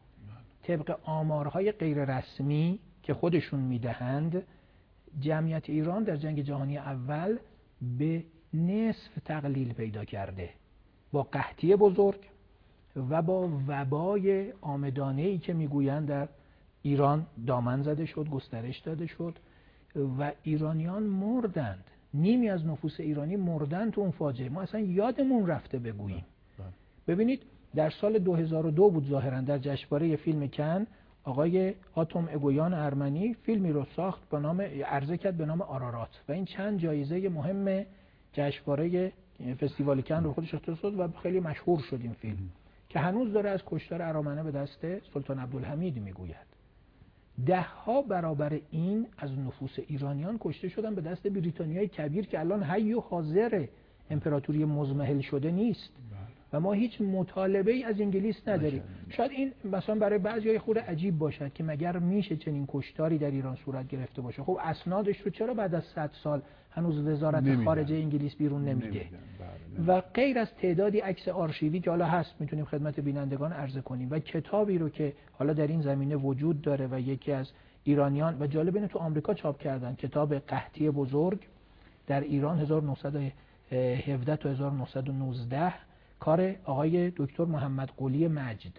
طبق آمارهای غیر رسمی که خودشون میدهند، جمعیت ایران در جنگ جهانی اول به نصف تقلیل پیدا کرده، با قحطی بزرگ و با وبای آمدانه‌ای که میگویند در ایران دامن زده شد، گسترش داده شد و ایرانیان مردند. نیمی از نفوس ایرانی مردند تو اون فاجعه. ما اصلا یادمون رفته بگوییم. ببینید در سال دو هزار و دو بود ظاهرا در جشنواره فیلم کن، آقای آتوم اگویان ارمنی فیلمی رو ساخت به نام عرضه کرد به نام آرارات و این چند جایزه مهم جشنواره فستیوال کن رو خودش اختصاص داد و خیلی مشهور شد این فیلم که هنوز داره از کشتار ارامنه به دست سلطان عبدالحمید میگوید. ده ها برابر این از نفوس ایرانیان کشته شدن به دست بریتانیای کبیر که الان حی و حاضر امپراتوری مضمحل شده نیست و ما هیچ مطالبه ای از انگلیس نداریم. شاید این مثلا برای بعضیای خود عجیب باشد که مگر میشه چنین کشتاری در ایران صورت گرفته باشه. خب اسنادش رو چرا بعد از صد سال هنوز وزارت خارجه انگلیس بیرون نمیده؟ و غیر از تعدادی عکس آرشیوی که حالا هست میتونیم خدمت بینندگان عرضه کنیم و کتابی رو که حالا در این زمینه وجود داره و یکی از ایرانیان و جالب اینه تو آمریکا چاپ کردن، کتاب قحطی بزرگ در ایران هزار و نهصد و هفده تا هزار و نهصد و نوزده، کار آقای دکتر محمد قلی مجد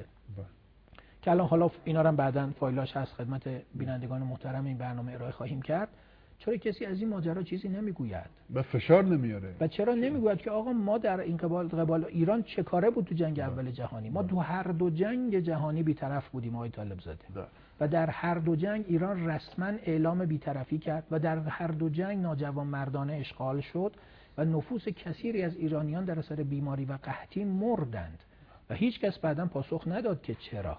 که الان حالا اینا رو بعداً فایلاش هست خدمت بینندگان محترم این برنامه ارائه خواهیم کرد. چرا کسی از این ماجرا چیزی نمیگوید و فشار نمیاره و چرا نمیگوید که آقا ما در این قبال قبال ایران چه کاره بود تو جنگ اول جهانی؟ ما تو هر دو جنگ جهانی بی‌طرف بودیم آقای طالب زاده و در هر دو جنگ ایران رسما اعلام بی‌طرفی کرد و در هر دو جنگ ناجوانمردانه اشغال شد و نفوس کثیری از ایرانیان در اثر بیماری و قحطی مردند و هیچ کس بعداً پاسخ نداد که چرا.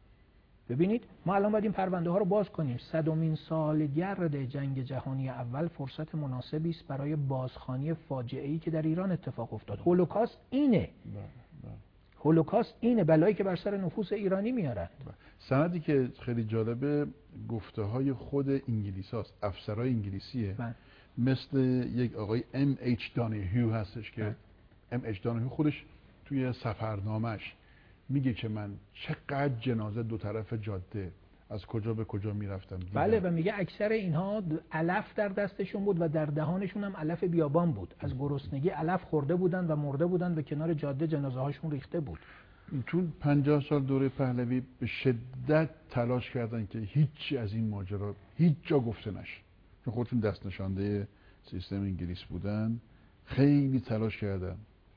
ببینید ما الان باید این پرونده ها رو باز کنیم. صدمین سالگرد جنگ جهانی اول فرصت مناسبی است برای بازخوانی فاجعه‌ای که در ایران اتفاق افتاد. هولوکاست اینه. هولوکاست اینه بلایی که بر سر نفوس ایرانی میارن. سندی که خیلی جالبه گفته های خود انگلیس هاست، افسرهای انگلیسیه بله. مثل یک آقای ام اچ دانهیو هستش که ام اچ دانهیو خودش توی سفرنامش میگه که من چقدر جنازه دو طرف جاده از کجا به کجا میرفتم. بله و میگه اکثر اینها علف در دستشون بود و در دهانشون هم علف بیابان بود، از گرسنگی علف خورده بودن و مرده بودن و کنار جاده جنازه هاشون ریخته بود. تو پنجاه سال دوره پهلوی به شدت تلاش کردن که هیچی از این ماجرا هیچ جا گفته نشه، چون خودشون دست نشانده سیستم انگلیس بودن، خیلی تلاش کردن.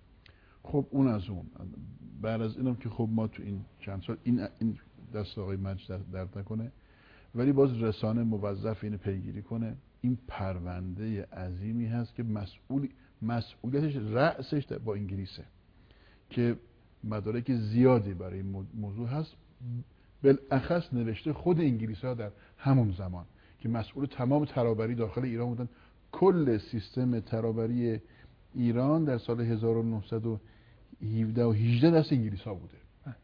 خب اون از اون بعد از اینم که خب ما تو این چند سال این این دست آقای مجد درد نکنه، ولی باز رسانه موظف اینو پیگیری کنه. این پرونده عظیمی هست که مسئول مسئولیتش رأسش با انگلیسه که مدارک زیادی برای این موضوع هست، بالاخص نوشته خود انگلیس‌ها در همون زمان که مسئول تمام ترابری داخل ایران بودن. کل سیستم ترابری ایران در سال هزار و نهصد و هفده و هجده دست انگلیس‌ها بوده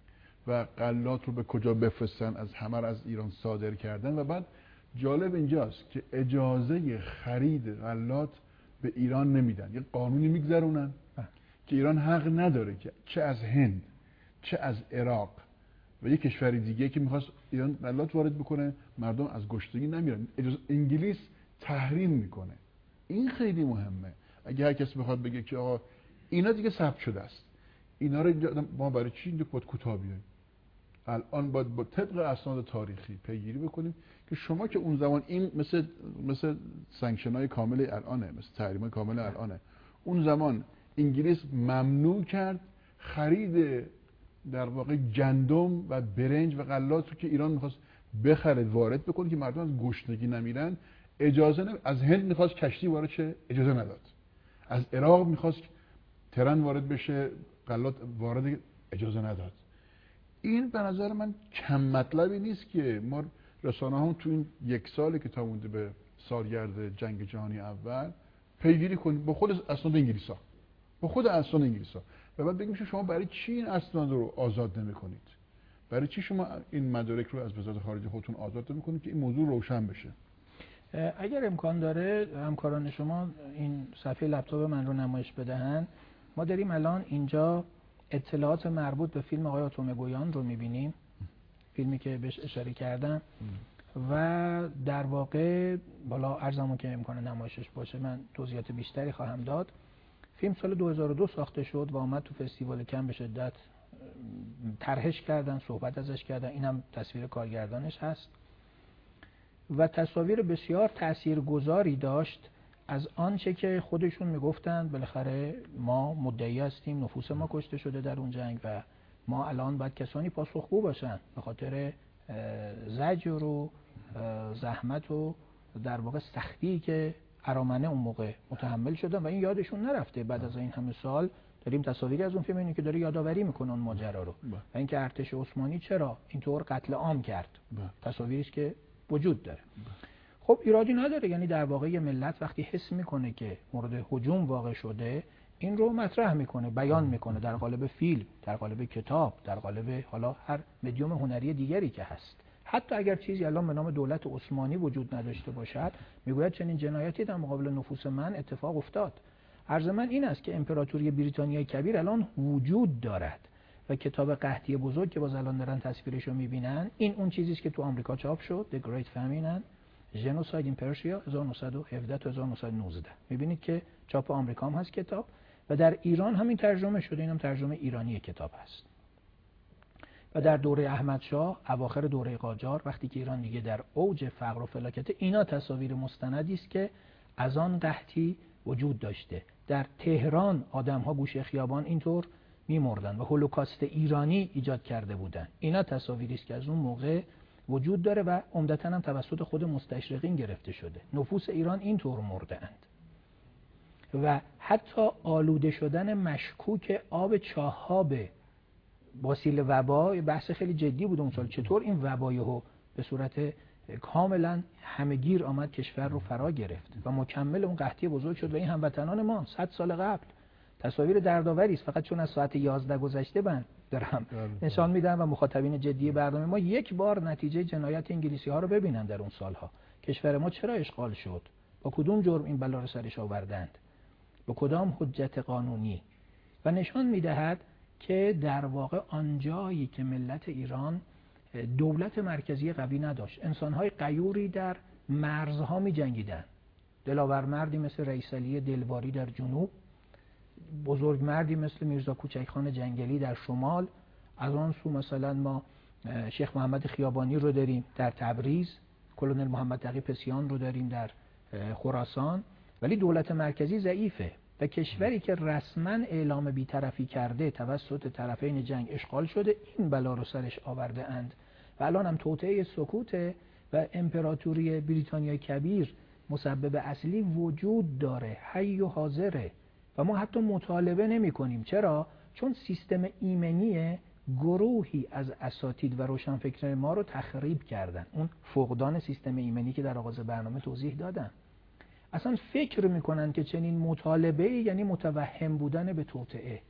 و غلات رو به کجا بفرستن از همه از ایران صادر کردن. و بعد جالب اینجاست که اجازه خرید غلات به ایران نمیدن، یه قانونی میگذرونن که ایران حق نداره که چه از هند چه از عراق و یه کشوری دیگه که میخواست ایران غلات وارد بکنه مردم از گشتگی نمیرن. اجازه انگلیس تحریم میکنه. این خیلی مهمه. اگه هر کسی بخواد بگه که آقا اینا دیگه ثبت شده است، اینا رو ما برای چی اینجا باید کوتاه بیایم، الان باید با طبق اسناد تاریخی پیگیری بکنیم که شما که اون زمان این مثل مثل سانکشن‌های کامل الانه، مثل تحریم‌های کامل الانه، اون زمان انگلیس ممنوع کرد خرید در واقع گندم و برنج و غلات رو که ایران می‌خواست بخره وارد بکنه که مردم از گشنگی نمیرن. اجازه نمی... از هند می‌خواست کشتی وارد شه، اجازه نداد. از عراق می‌خواست ترن وارد بشه، غلات وارد، اجازه نداد. این به نظر من کم مطلبی نیست که ما رسانه هم تو این یک سالی که تا مونده به سالگرد جنگ جهانی اول پیگیری کنیم با خود اسناد انگلیس‌ها، با خود اسناد انگلیس‌ها و بعد بگیم شما برای چی این اسناد رو آزاد نمی‌کنید؟ برای چی شما این مدارک رو از وزارت خارجه خودتون آزاد نمی‌کنید که این موضوع روشن بشه؟ اگر امکان داره همکاران شما این صفحه لپتاپ من رو نمایش بدهن. ما داریم الان اینجا اطلاعات مربوط به فیلم آقای اتومگویان رو می‌بینیم، فیلمی که بهش اشاره کردم و در واقع بالا ارزمون که امکان نمایشش باشه من توضیحات بیشتری خواهم داد. فیلم سال دو هزار و دو ساخته شد و آمد تو فستیوال کن به شدت طرحش کردن، صحبت ازش کردن. اینم تصویر کارگردانش هست و تصاویر بسیار تاثیرگذاری داشت از آنچه که خودشون میگفتند بالاخره ما مدعی هستیم نفوس ما کشته شده در اون جنگ و ما الان باید کسانی پاسخگو باشن به خاطر زجر و زحمت و در واقع سختی که ارامنه اون موقع متحمل شدن و این یادشون نرفته. بعد از این همه سال داریم تصاویری از اون فیلم اینه که داره یادآوری میکنه اون ماجرا رو و اینکه ارتش عثمانی چرا اینطور قتل عام کرد. تصاویری است که وجود داره. خب ایرادی نداره، یعنی در واقع یه ملت وقتی حس میکنه که مورد هجوم واقع شده این رو مطرح میکنه، بیان میکنه در قالب فیلم، در قالب کتاب، در قالب حالا هر مدیوم هنری دیگری که هست. حتی اگر چیزی الان به نام دولت عثمانی وجود نداشته باشد میگوید چنین جنایتی در مقابل نفوس من اتفاق افتاد. عرض من این است که امپراتوری بریتانیای کبیر الان وجود دارد و کتاب قحطی بزرگ که باز الان دارن تصویرش رو میبینن این اون چیزی است که تو آمریکا چاپ شد، The Great Famine ژنوساید این پرشیا هزار و نهصد و هفده تا هزار و نهصد و نوزده. میبینید که چاپ آمریکا هم هست کتاب و در ایران همین ترجمه شده، اینم ترجمه ایرانی کتاب هست. و در دوره احمدشاه اواخر دوره قاجار وقتی که ایران دیگه در اوج فقر و فلاکت، اینا تصاویر مستندی است که از آن قحطی وجود داشته. در تهران آدم‌ها گوشه خیابان اینطور می‌مردن و هولوکاست ایرانی ایجاد کرده بودن. اینا تصاویری است که از اون موقع وجود داره و عمدتاً هم توسط خود مستشرقین گرفته شده. نفوس ایران اینطور مرده‌اند. و حتی آلوده شدن مشکوک آب چاه‌ها به وسیله وبا بحث خیلی جدی بود اون سال. چطور این وبایو به صورت کاملا همه‌گیر آمد کشور رو فرا گرفت و مکمل اون قحطی بزرگ شد و این هموطنان ما صد سال قبل تصاویر دردآوری است، فقط چون از ساعت یازده گذشته من دارم نشان میدم و مخاطبین جدی برنامه ما یک بار نتیجه جنایت انگلیسی ها رو ببینن در اون سالها. کشور ما چرا اشغال شد؟ با کدوم جرم این بلا رو سرش آوردند؟ با کدام حجت قانونی؟ و نشان میدهد که در واقع آنجایی که ملت ایران دولت مرکزی قوی نداشت، انسان‌های غیوری در مرزها می جنگیدن. دلاور مردی مثل رئیس علی دلواری در جنوب، بزرگ مردی مثل میرزا کوچکخان جنگلی در شمال، از آن سو مثلا ما شیخ محمد خیابانی رو داریم در تبریز، کلونل محمد تقی پسیان رو داریم در خراسان، ولی دولت مرکزی ضعیفه و کشوری که رسما اعلام بی‌طرفی کرده توسط طرفین جنگ اشغال شده، این بلا رو سرش آورده اند و الان هم توطئه سکوت و امپراتوری بریتانیای کبیر مسبب اصلی وجود داره، حی و حاضره و ما حتی مطالبه نمی کنیم. چرا؟ چون سیستم ایمنی گروهی از اساتید و روشنفکران ما رو تخریب کردن. اون فقدان سیستم ایمنی که در آغاز برنامه توضیح دادم. اصلا فکر میکنن که چنین مطالبه یعنی متوهم بودن به توطئه،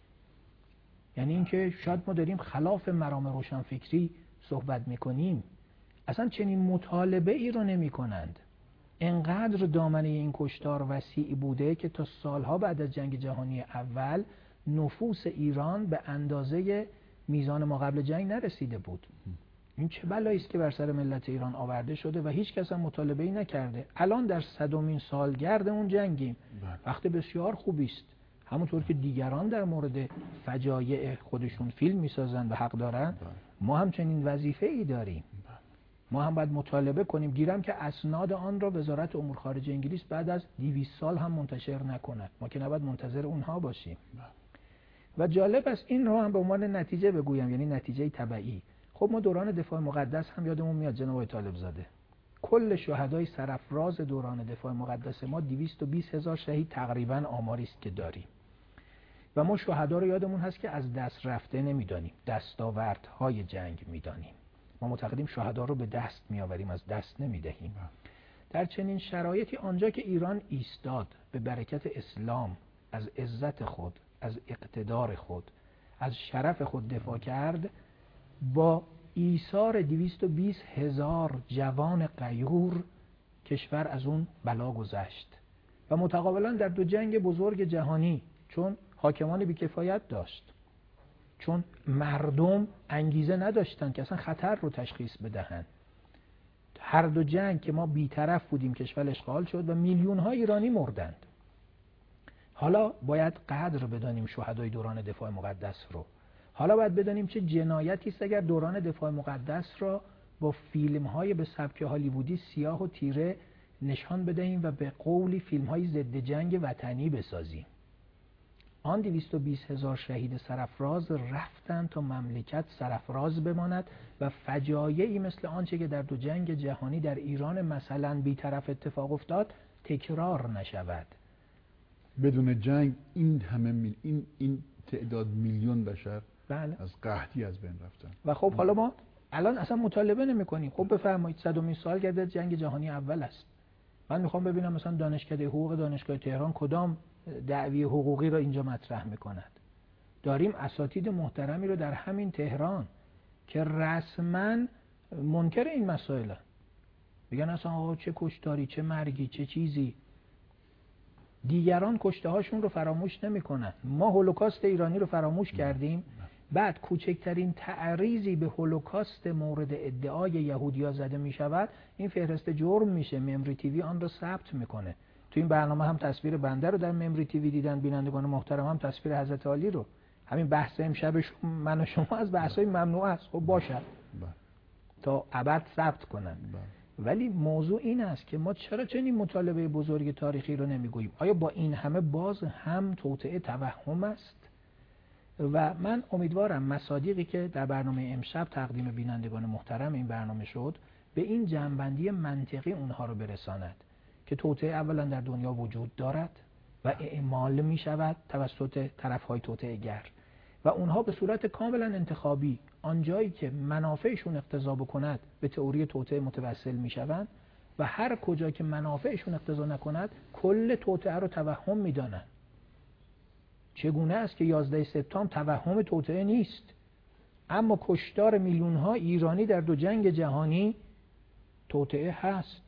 یعنی اینکه شاید ما داریم خلاف مرام روشنفکری صحبت میکنیم. اصلا چنین مطالبه ای رو نمی کنند. انقدر دامنه این کشتار وسیع بوده که تا سالها بعد از جنگ جهانی اول نفوس ایران به اندازه میزان ما قبل جنگ نرسیده بود. این چه بلایی است که بر سر ملت ایران آورده شده و هیچ کس هم مطالبه ای نکرده. الان در صدمین سالگرد اون جنگیم، وقت بسیار خوبی است. همونطور که دیگران در مورد فجایع خودشون فیلم میسازن و حق دارن، ما هم چنین وظیفه ای داریم. ما هم باید مطالبه کنیم. گیرم که اسناد آن را وزارت امور خارجه انگلیس بعد از دویست سال هم منتشر نکند. ما که نباید منتظر اونها باشیم. و جالب است این رو هم به عنوان نتیجه بگویم، یعنی نتیجه تبعی. خب ما دوران دفاع مقدس هم یادمون میاد جناب آقای طالب زاده، کل شهدای سرافراز دوران دفاع مقدس ما دویست و بیست هزار شهید تقریبا آماری است که داریم و ما شهدا رو یادمون هست که از دست رفته نمیدانیم، دستاوردهای جنگ میدانیم. ما معتقدیم شهدا رو به دست میآوریم، از دست نمیدهیم. در چنین شرایطی آنجا که ایران ایستاد به برکت اسلام، از عزت خود، از اقتدار خود، از شرف خود دفاع کرد، با ایثار دویست و بیست هزار جوان غیور کشور از اون بلا گذشت و متقابلا در دو جنگ بزرگ جهانی، چون حاکمان بی‌کفایت داشت، چون مردم انگیزه نداشتن که اصلا خطر رو تشخیص بدهن، هر دو جنگ که ما بی‌طرف بودیم کشور اشغال شد و میلیون ها ایرانی مردند. حالا باید قدر بدانیم شهدای دوران دفاع مقدس رو. حالا باید بدانیم چه جنایتی است اگر دوران دفاع مقدس را با فیلم‌های به سبک هالیوودی سیاه و تیره نشان بدهیم و به قولی فیلم‌های ضد جنگ وطنی بسازیم. آن دویست و بیست هزار شهید سرافراز رفتند تا مملکت سرافراز بماند و فجایعی مثل آنچه که در دو جنگ جهانی در ایران مثلا بی‌طرف اتفاق افتاد تکرار نشود. بدون جنگ این همه میل... این این تعداد میلیون بشر بله. از قحطی از بین رفتن. و خب حالا ما الان اصلا مطالبه نمی کنیم. خب بفرمایید صدمین سالگرد جنگ جهانی اول است. من میخوام ببینم مثلا دانشکده حقوق دانشگاه تهران کدام دعوی حقوقی را اینجا مطرح میکند. داریم اساتید محترمی رو در همین تهران که رسما منکر این مسائل، میگن اصلا آقا چه کشتاری، چه مرگی، چه چیزی. دیگران کشته هاشون رو فراموش نمیکنن. ما هولوکاست ایرانی رو فراموش کردیم. بعد کوچکترین تعریضی به هولوکاست مورد ادعای یهودیا زده میشود، این فهرست جرم میشه. ممری تیوی آن رو ثبت میکنه. تو این برنامه هم تصویر بنده رو در ممری تیوی دیدن بینندگان محترم، هم تصویر حضرت علی رو. همین بحث امشب من و شما از بحث‌های ممنوع است. خب باشد تا ابد ثبت کنن. ولی موضوع این است که ما چرا چنین مطالبه بزرگ تاریخی رو نمیگوییم؟ آیا با این همه باز هم توطئه توهم است؟ و من امیدوارم مصادیقی که در برنامه امشب تقدیم بینندگان محترم این برنامه شد به این جنبندی منطقی اونها رو برساند که توطئه اولا در دنیا وجود دارد و اعمال می شود توسط طرفهای توطئه گر و اونها به صورت کاملا انتخابی آنجایی که منافعشون اقتضا بکند به تئوری توطئه متوسل می شوند و هر کجا که منافعشون اقتضا نکند کل توطئه رو توهم می دانند. چگونه است که یازده سپتامبر توهم توطئه نیست، اما کشتار میلیون‌ها ایرانی در دو جنگ جهانی توطئه هست؟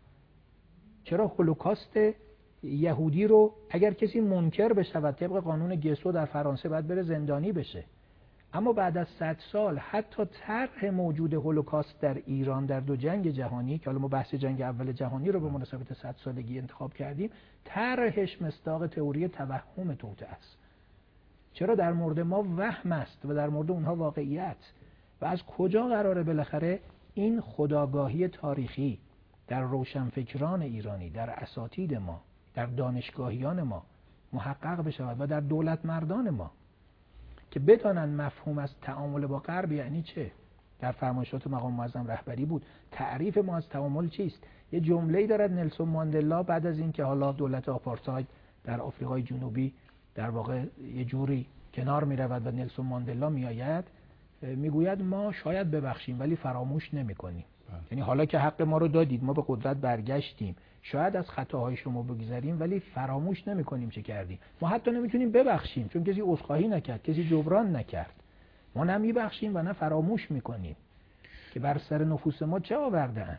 چرا هولوکاست یهودی رو اگر کسی منکر بشود طبق قانون گسو در فرانسه باید بره زندانی بشه، اما بعد از صد سال حتی طرح موجود هولوکاست در ایران در دو جنگ جهانی که حالا ما بحث جنگ اول جهانی رو به مناسبت صد سالگی انتخاب کردیم، طرحش مصداق تئوری توهم توطئه است. چرا در مورد ما وهم است و در مورد اونها واقعیت؟ و از کجا قراره بالاخره این خودآگاهی تاریخی در روشنفکران ایرانی، در اساتید ما، در دانشگاهیان ما محقق بشود و در دولت مردان ما که بدانن مفهوم از تعامل با غرب یعنی چه؟ در فرمایشات مقام معظم رهبری بود. تعریف ما از تعامل چیست؟ یه جمله‌ای دارد نلسون ماندلا بعد از اینکه حالا دولت آپارتاید در آفریقای جنوبی در واقع یه جوری کنار می‌رود و نلسون ماندلا میآید، میگوید ما شاید ببخشیم ولی فراموش نمی‌کنیم. یعنی حالا که حق ما رو دادید، ما به قدرت برگشتیم، شاید از خطاهای شما بگذریم ولی فراموش نمی‌کنیم چه کردیم. ما حتی نمی‌تونیم ببخشیم چون کسی عذرخواهی نکرد، کسی جبران نکرد. ما نه می‌بخشیم و نه فراموش می‌کنیم که بر سر نفوس ما چه آوردن.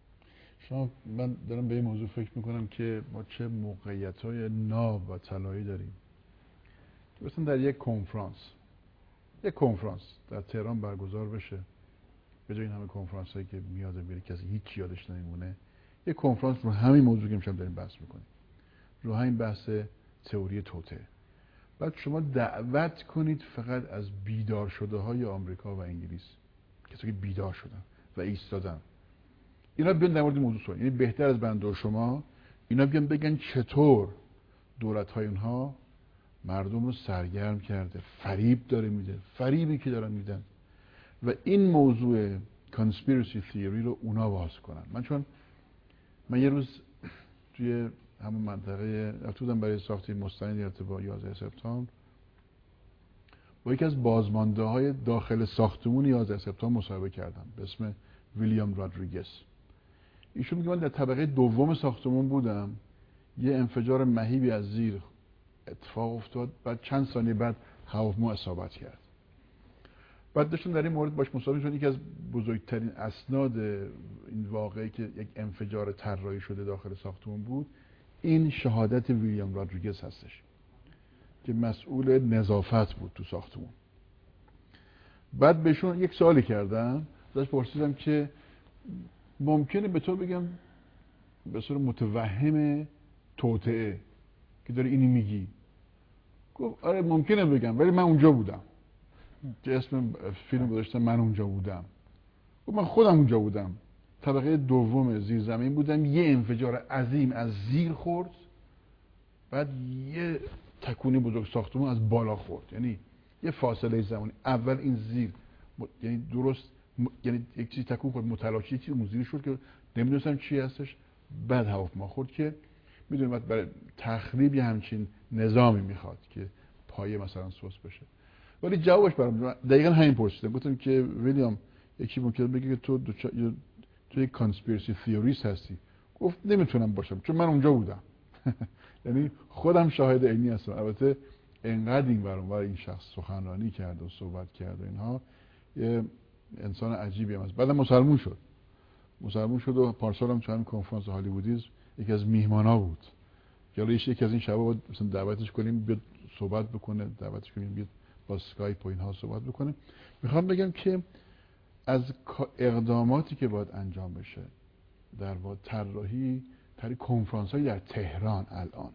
شما من دارم به این موضوع فکر می‌کنم که ما چه موقعیت‌های ناب و طلایی داریم. مثلا در یک کنفرانس یک کنفرانس در تهران برگزار بشه، به جای این همه کنفرانس هایی که میاد و میره کسی هیچ یادش نمیمونه، یک کنفرانس رو همین موضوع که امشب داریم بحث میکنیم، رو همین بحث تئوری توطئه، بعد شما دعوت کنید فقط از بیدار شده های آمریکا و انگلیس، کسایی که بیدار شدن و ایستادن، اینا بیان در مورد موضوع صحبت، یعنی بهتر از بنده و شما اینا بیان بگن چطور دولت های اونها مردم رو سرگرم کرده، فریب داره میده، فریبی که دارن میدن و این موضوع کانسپیرسی تیوری رو اونا باز کنن. من چون من یه روز توی همون منطقه رفتم برای ساخت مستند ارتباط یازده سپتامبر با یکی از بازمانده های داخل ساختمون یازده سپتامبر مصاحبه کردم به اسم ویلیام رادریگز. ایشون میگه من در طبقه دوم ساختمون بودم، یه انفجار مهیبی از زیر اتفاق افتاد، بعد چند ثانیه بعد هواپیما اصابت کرد. بعد داشتم در این مورد باش مصاحبه شدم. یکی از بزرگترین اسناد این واقعه که یک انفجار طراحی شده داخل ساختمون بود، این شهادت ویلیام رادریگز هستش که مسئول نظافت بود تو ساختمون. بعد بهشون یک سوالی کردم، ازش پرسیدم که ممکنه به طور بگم به صورت متوهم توطئه که داری اینی میگی؟ گفت آره ممکنه بگم ولی من اونجا بودم. که اسم فیلم گذاشتم من اونجا بودم. گفت من خودم اونجا بودم، طبقه دوم زیر زمین بودم، یه انفجار عظیم از زیر خورد، بعد یه تکونی بزرگ ساختمون از بالا خورد، یعنی یه فاصله زمانی. اول این زیر م... یعنی درست م... یعنی یک چیزی تکون خورد متلاشی، یک چیزی زیر شد که نمیدونستم چی هستش، بعد هواپیما خورد که میدونم برای تخریب یه همچین نظامی میخواد که پایه مثلا سوس بشه. ولی جوابش برام دقیقاً همین پرسیدم. گفتم که ویلیام یکی ممکنه بگه که تو دو چا... تو یک کانسپیرسی تیوریست هستی. گفت نمیتونم باشم چون من اونجا بودم. یعنی خودم شاهد عینی هستم. البته انقدر این برام این شخص سخنرانی کرد و صحبت کرد و اینها، یه انسان عجیبی هم هست. بعدم مسلمون شد. مسلمون شد و پارسال هم چند کنفرانس هالیوودیز یکی از میهمانا بود. حالا یکی از این شبا مثلا دعوتش کنیم بیاد صحبت بکنه، دعوتش کنیم بیاد با اسکایپ و اینها صحبت بکنه. میخوام بگم که از اقداماتی که باید انجام بشه در واقع طراحی طراحی کنفرانس‌های در تهران الان،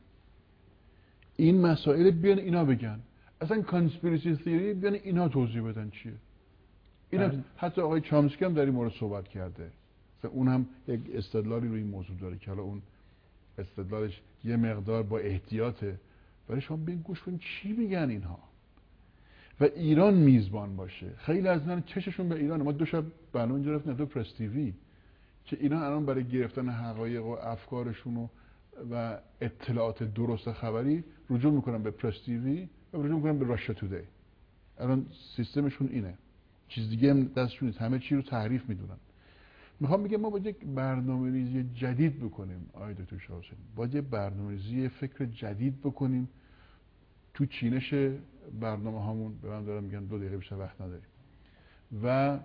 این مسائل بیان اینا بگن، اصلا کانسپیرسی تیوری بیان اینا توضیح بدن چیه. اینا حتی آقای چامسکی هم در این مورد صحبت کرده، اون هم یک استدلالی روی این موضوع داره که حالا اون استدلالش یه مقدار با احتیاطه، ولی شما ببین گوش کنید چی میگن اینها. و ایران میزبان باشه. خیلی از اینا چششون به ایران. ما دو شب برنامه اینجا رفتیم تو پرس تیوی که اینا الان برای گرفتن حقایق و افکارشون و, و اطلاعات درست خبری رجوع میکنن به پرس تیوی و رجوع میکنن به راشا تودی. الان سیستمشون اینه، چیز دیگه هم دستشون نیست، همه چی رو تحریف میدونن. میخوام بگم ما باید یک برنامه‌ریزی جدید بکنیم. آقای دکتر شاه حسینی، باید یک برنامه‌ریزی فکر جدید بکنیم تو چینش برنامه هامون به من دارم میگن دو دقیقه بیشتر وقت نداریم و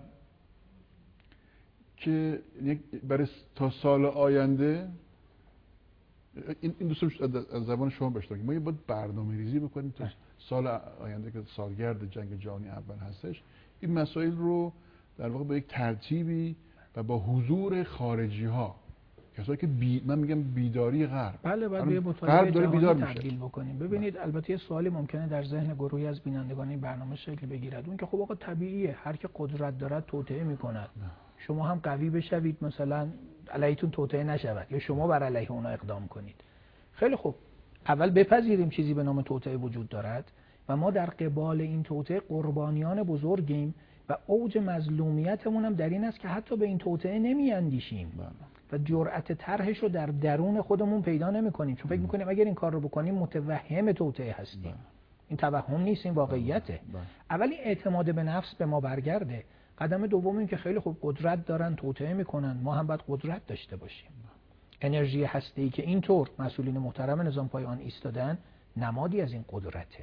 که برای تا سال آینده این این دوستم از زبان شما بشنویم ما باید برنامه ریزی بکنیم تا سال آینده که سالگرد جنگ جهانی اول هستش این مسائل رو در واقع با یک ترتیبی و با حضور خارجی ها کسایی که بی... من میگم بیداری غرب بله باید به مطالعه داره بیدار میشه تبدیل بکنیم. ببینید بله. البته یه سوالی ممکنه در ذهن گروهی از بینندگان این برنامه شکل بگیرد اون که خب آقا طبیعیه هر که قدرت دارد توطئه میکند شما هم قوی بشوید مثلا علیتون توطئه نشود یا شما بر علیه اونا اقدام کنید. خیلی خوب اول بپذیریم چیزی به نام توطئه وجود دارد و ما در قبال این توطئه قربانیان بزرگیم و اوج مظلومیتمون هم در این است که حتی به این توطئه نمیاندیشیم و جرأت طرحش رو در درون خودمون پیدا نمی‌کنیم چون فکر می‌کنیم اگر این کار رو بکنیم متوهم توطئه هستیم. این توهم نیست این واقعیته. اولی اعتماد به نفس به ما برگرده. قدم دوم این که خیلی خوب قدرت دارن توطئه میکنن ما هم باید قدرت داشته باشیم. انرژی هسته‌ای که اینطور مسئولین محترم نظام پای آن ایستادن نمادی از این قدرته.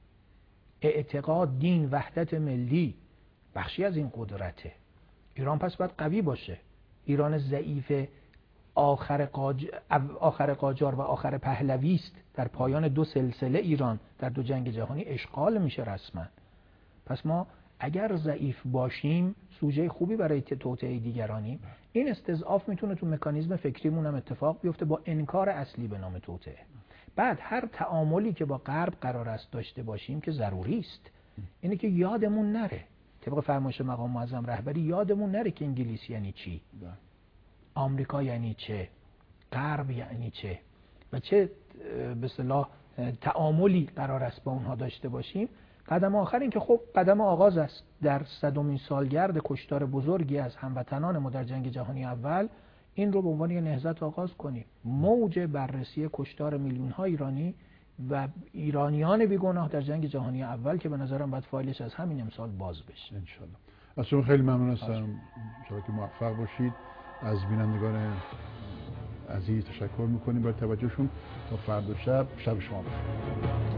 اعتقاد دین وحدت ملی بخشی از این قدرته. ایران پس باید قوی باشه. ایران ضعیف آخر قاج... آخر قاجار و آخر پهلوی است در پایان دو سلسله ایران در دو جنگ جهانی اشغال میشه رسما. پس ما اگر ضعیف باشیم سوژه خوبی برای توطئه دیگرانیم. این استضعاف میتونه تو مکانیزم فکریمون هم اتفاق بیفته با انکار اصلی به نام توطئه. بعد هر تعاملی که با غرب قرار است داشته باشیم که ضروری است اینه که یادمون نره طبق فرمایش مقام معظم رهبری یادمون نره که انگلیس یعنی چی، آمریکا یعنی چه، غرب یعنی چه و چه به اصطلاح تعاملی قرار است با اونها داشته باشیم. قدم آخر این که خب قدم آغاز است در صدمین سالگرد کشتار بزرگی از هموطنان ما در جنگ جهانی اول این رو به عنوان یک نهضت آغاز کنیم. موج بررسی کشتار میلیون ها ایرانی و ایرانیان بیگناه در جنگ جهانی اول که به نظرم باید فایلش از همین امسال باز بشه. ان شاء الله. از شما خیلی ممنون هستم. ان شاء الله که موفق باشید. از بینندگان عزیز تشکر می‌کنیم برای توجهشون. تا فردا شب شب شما بخیر.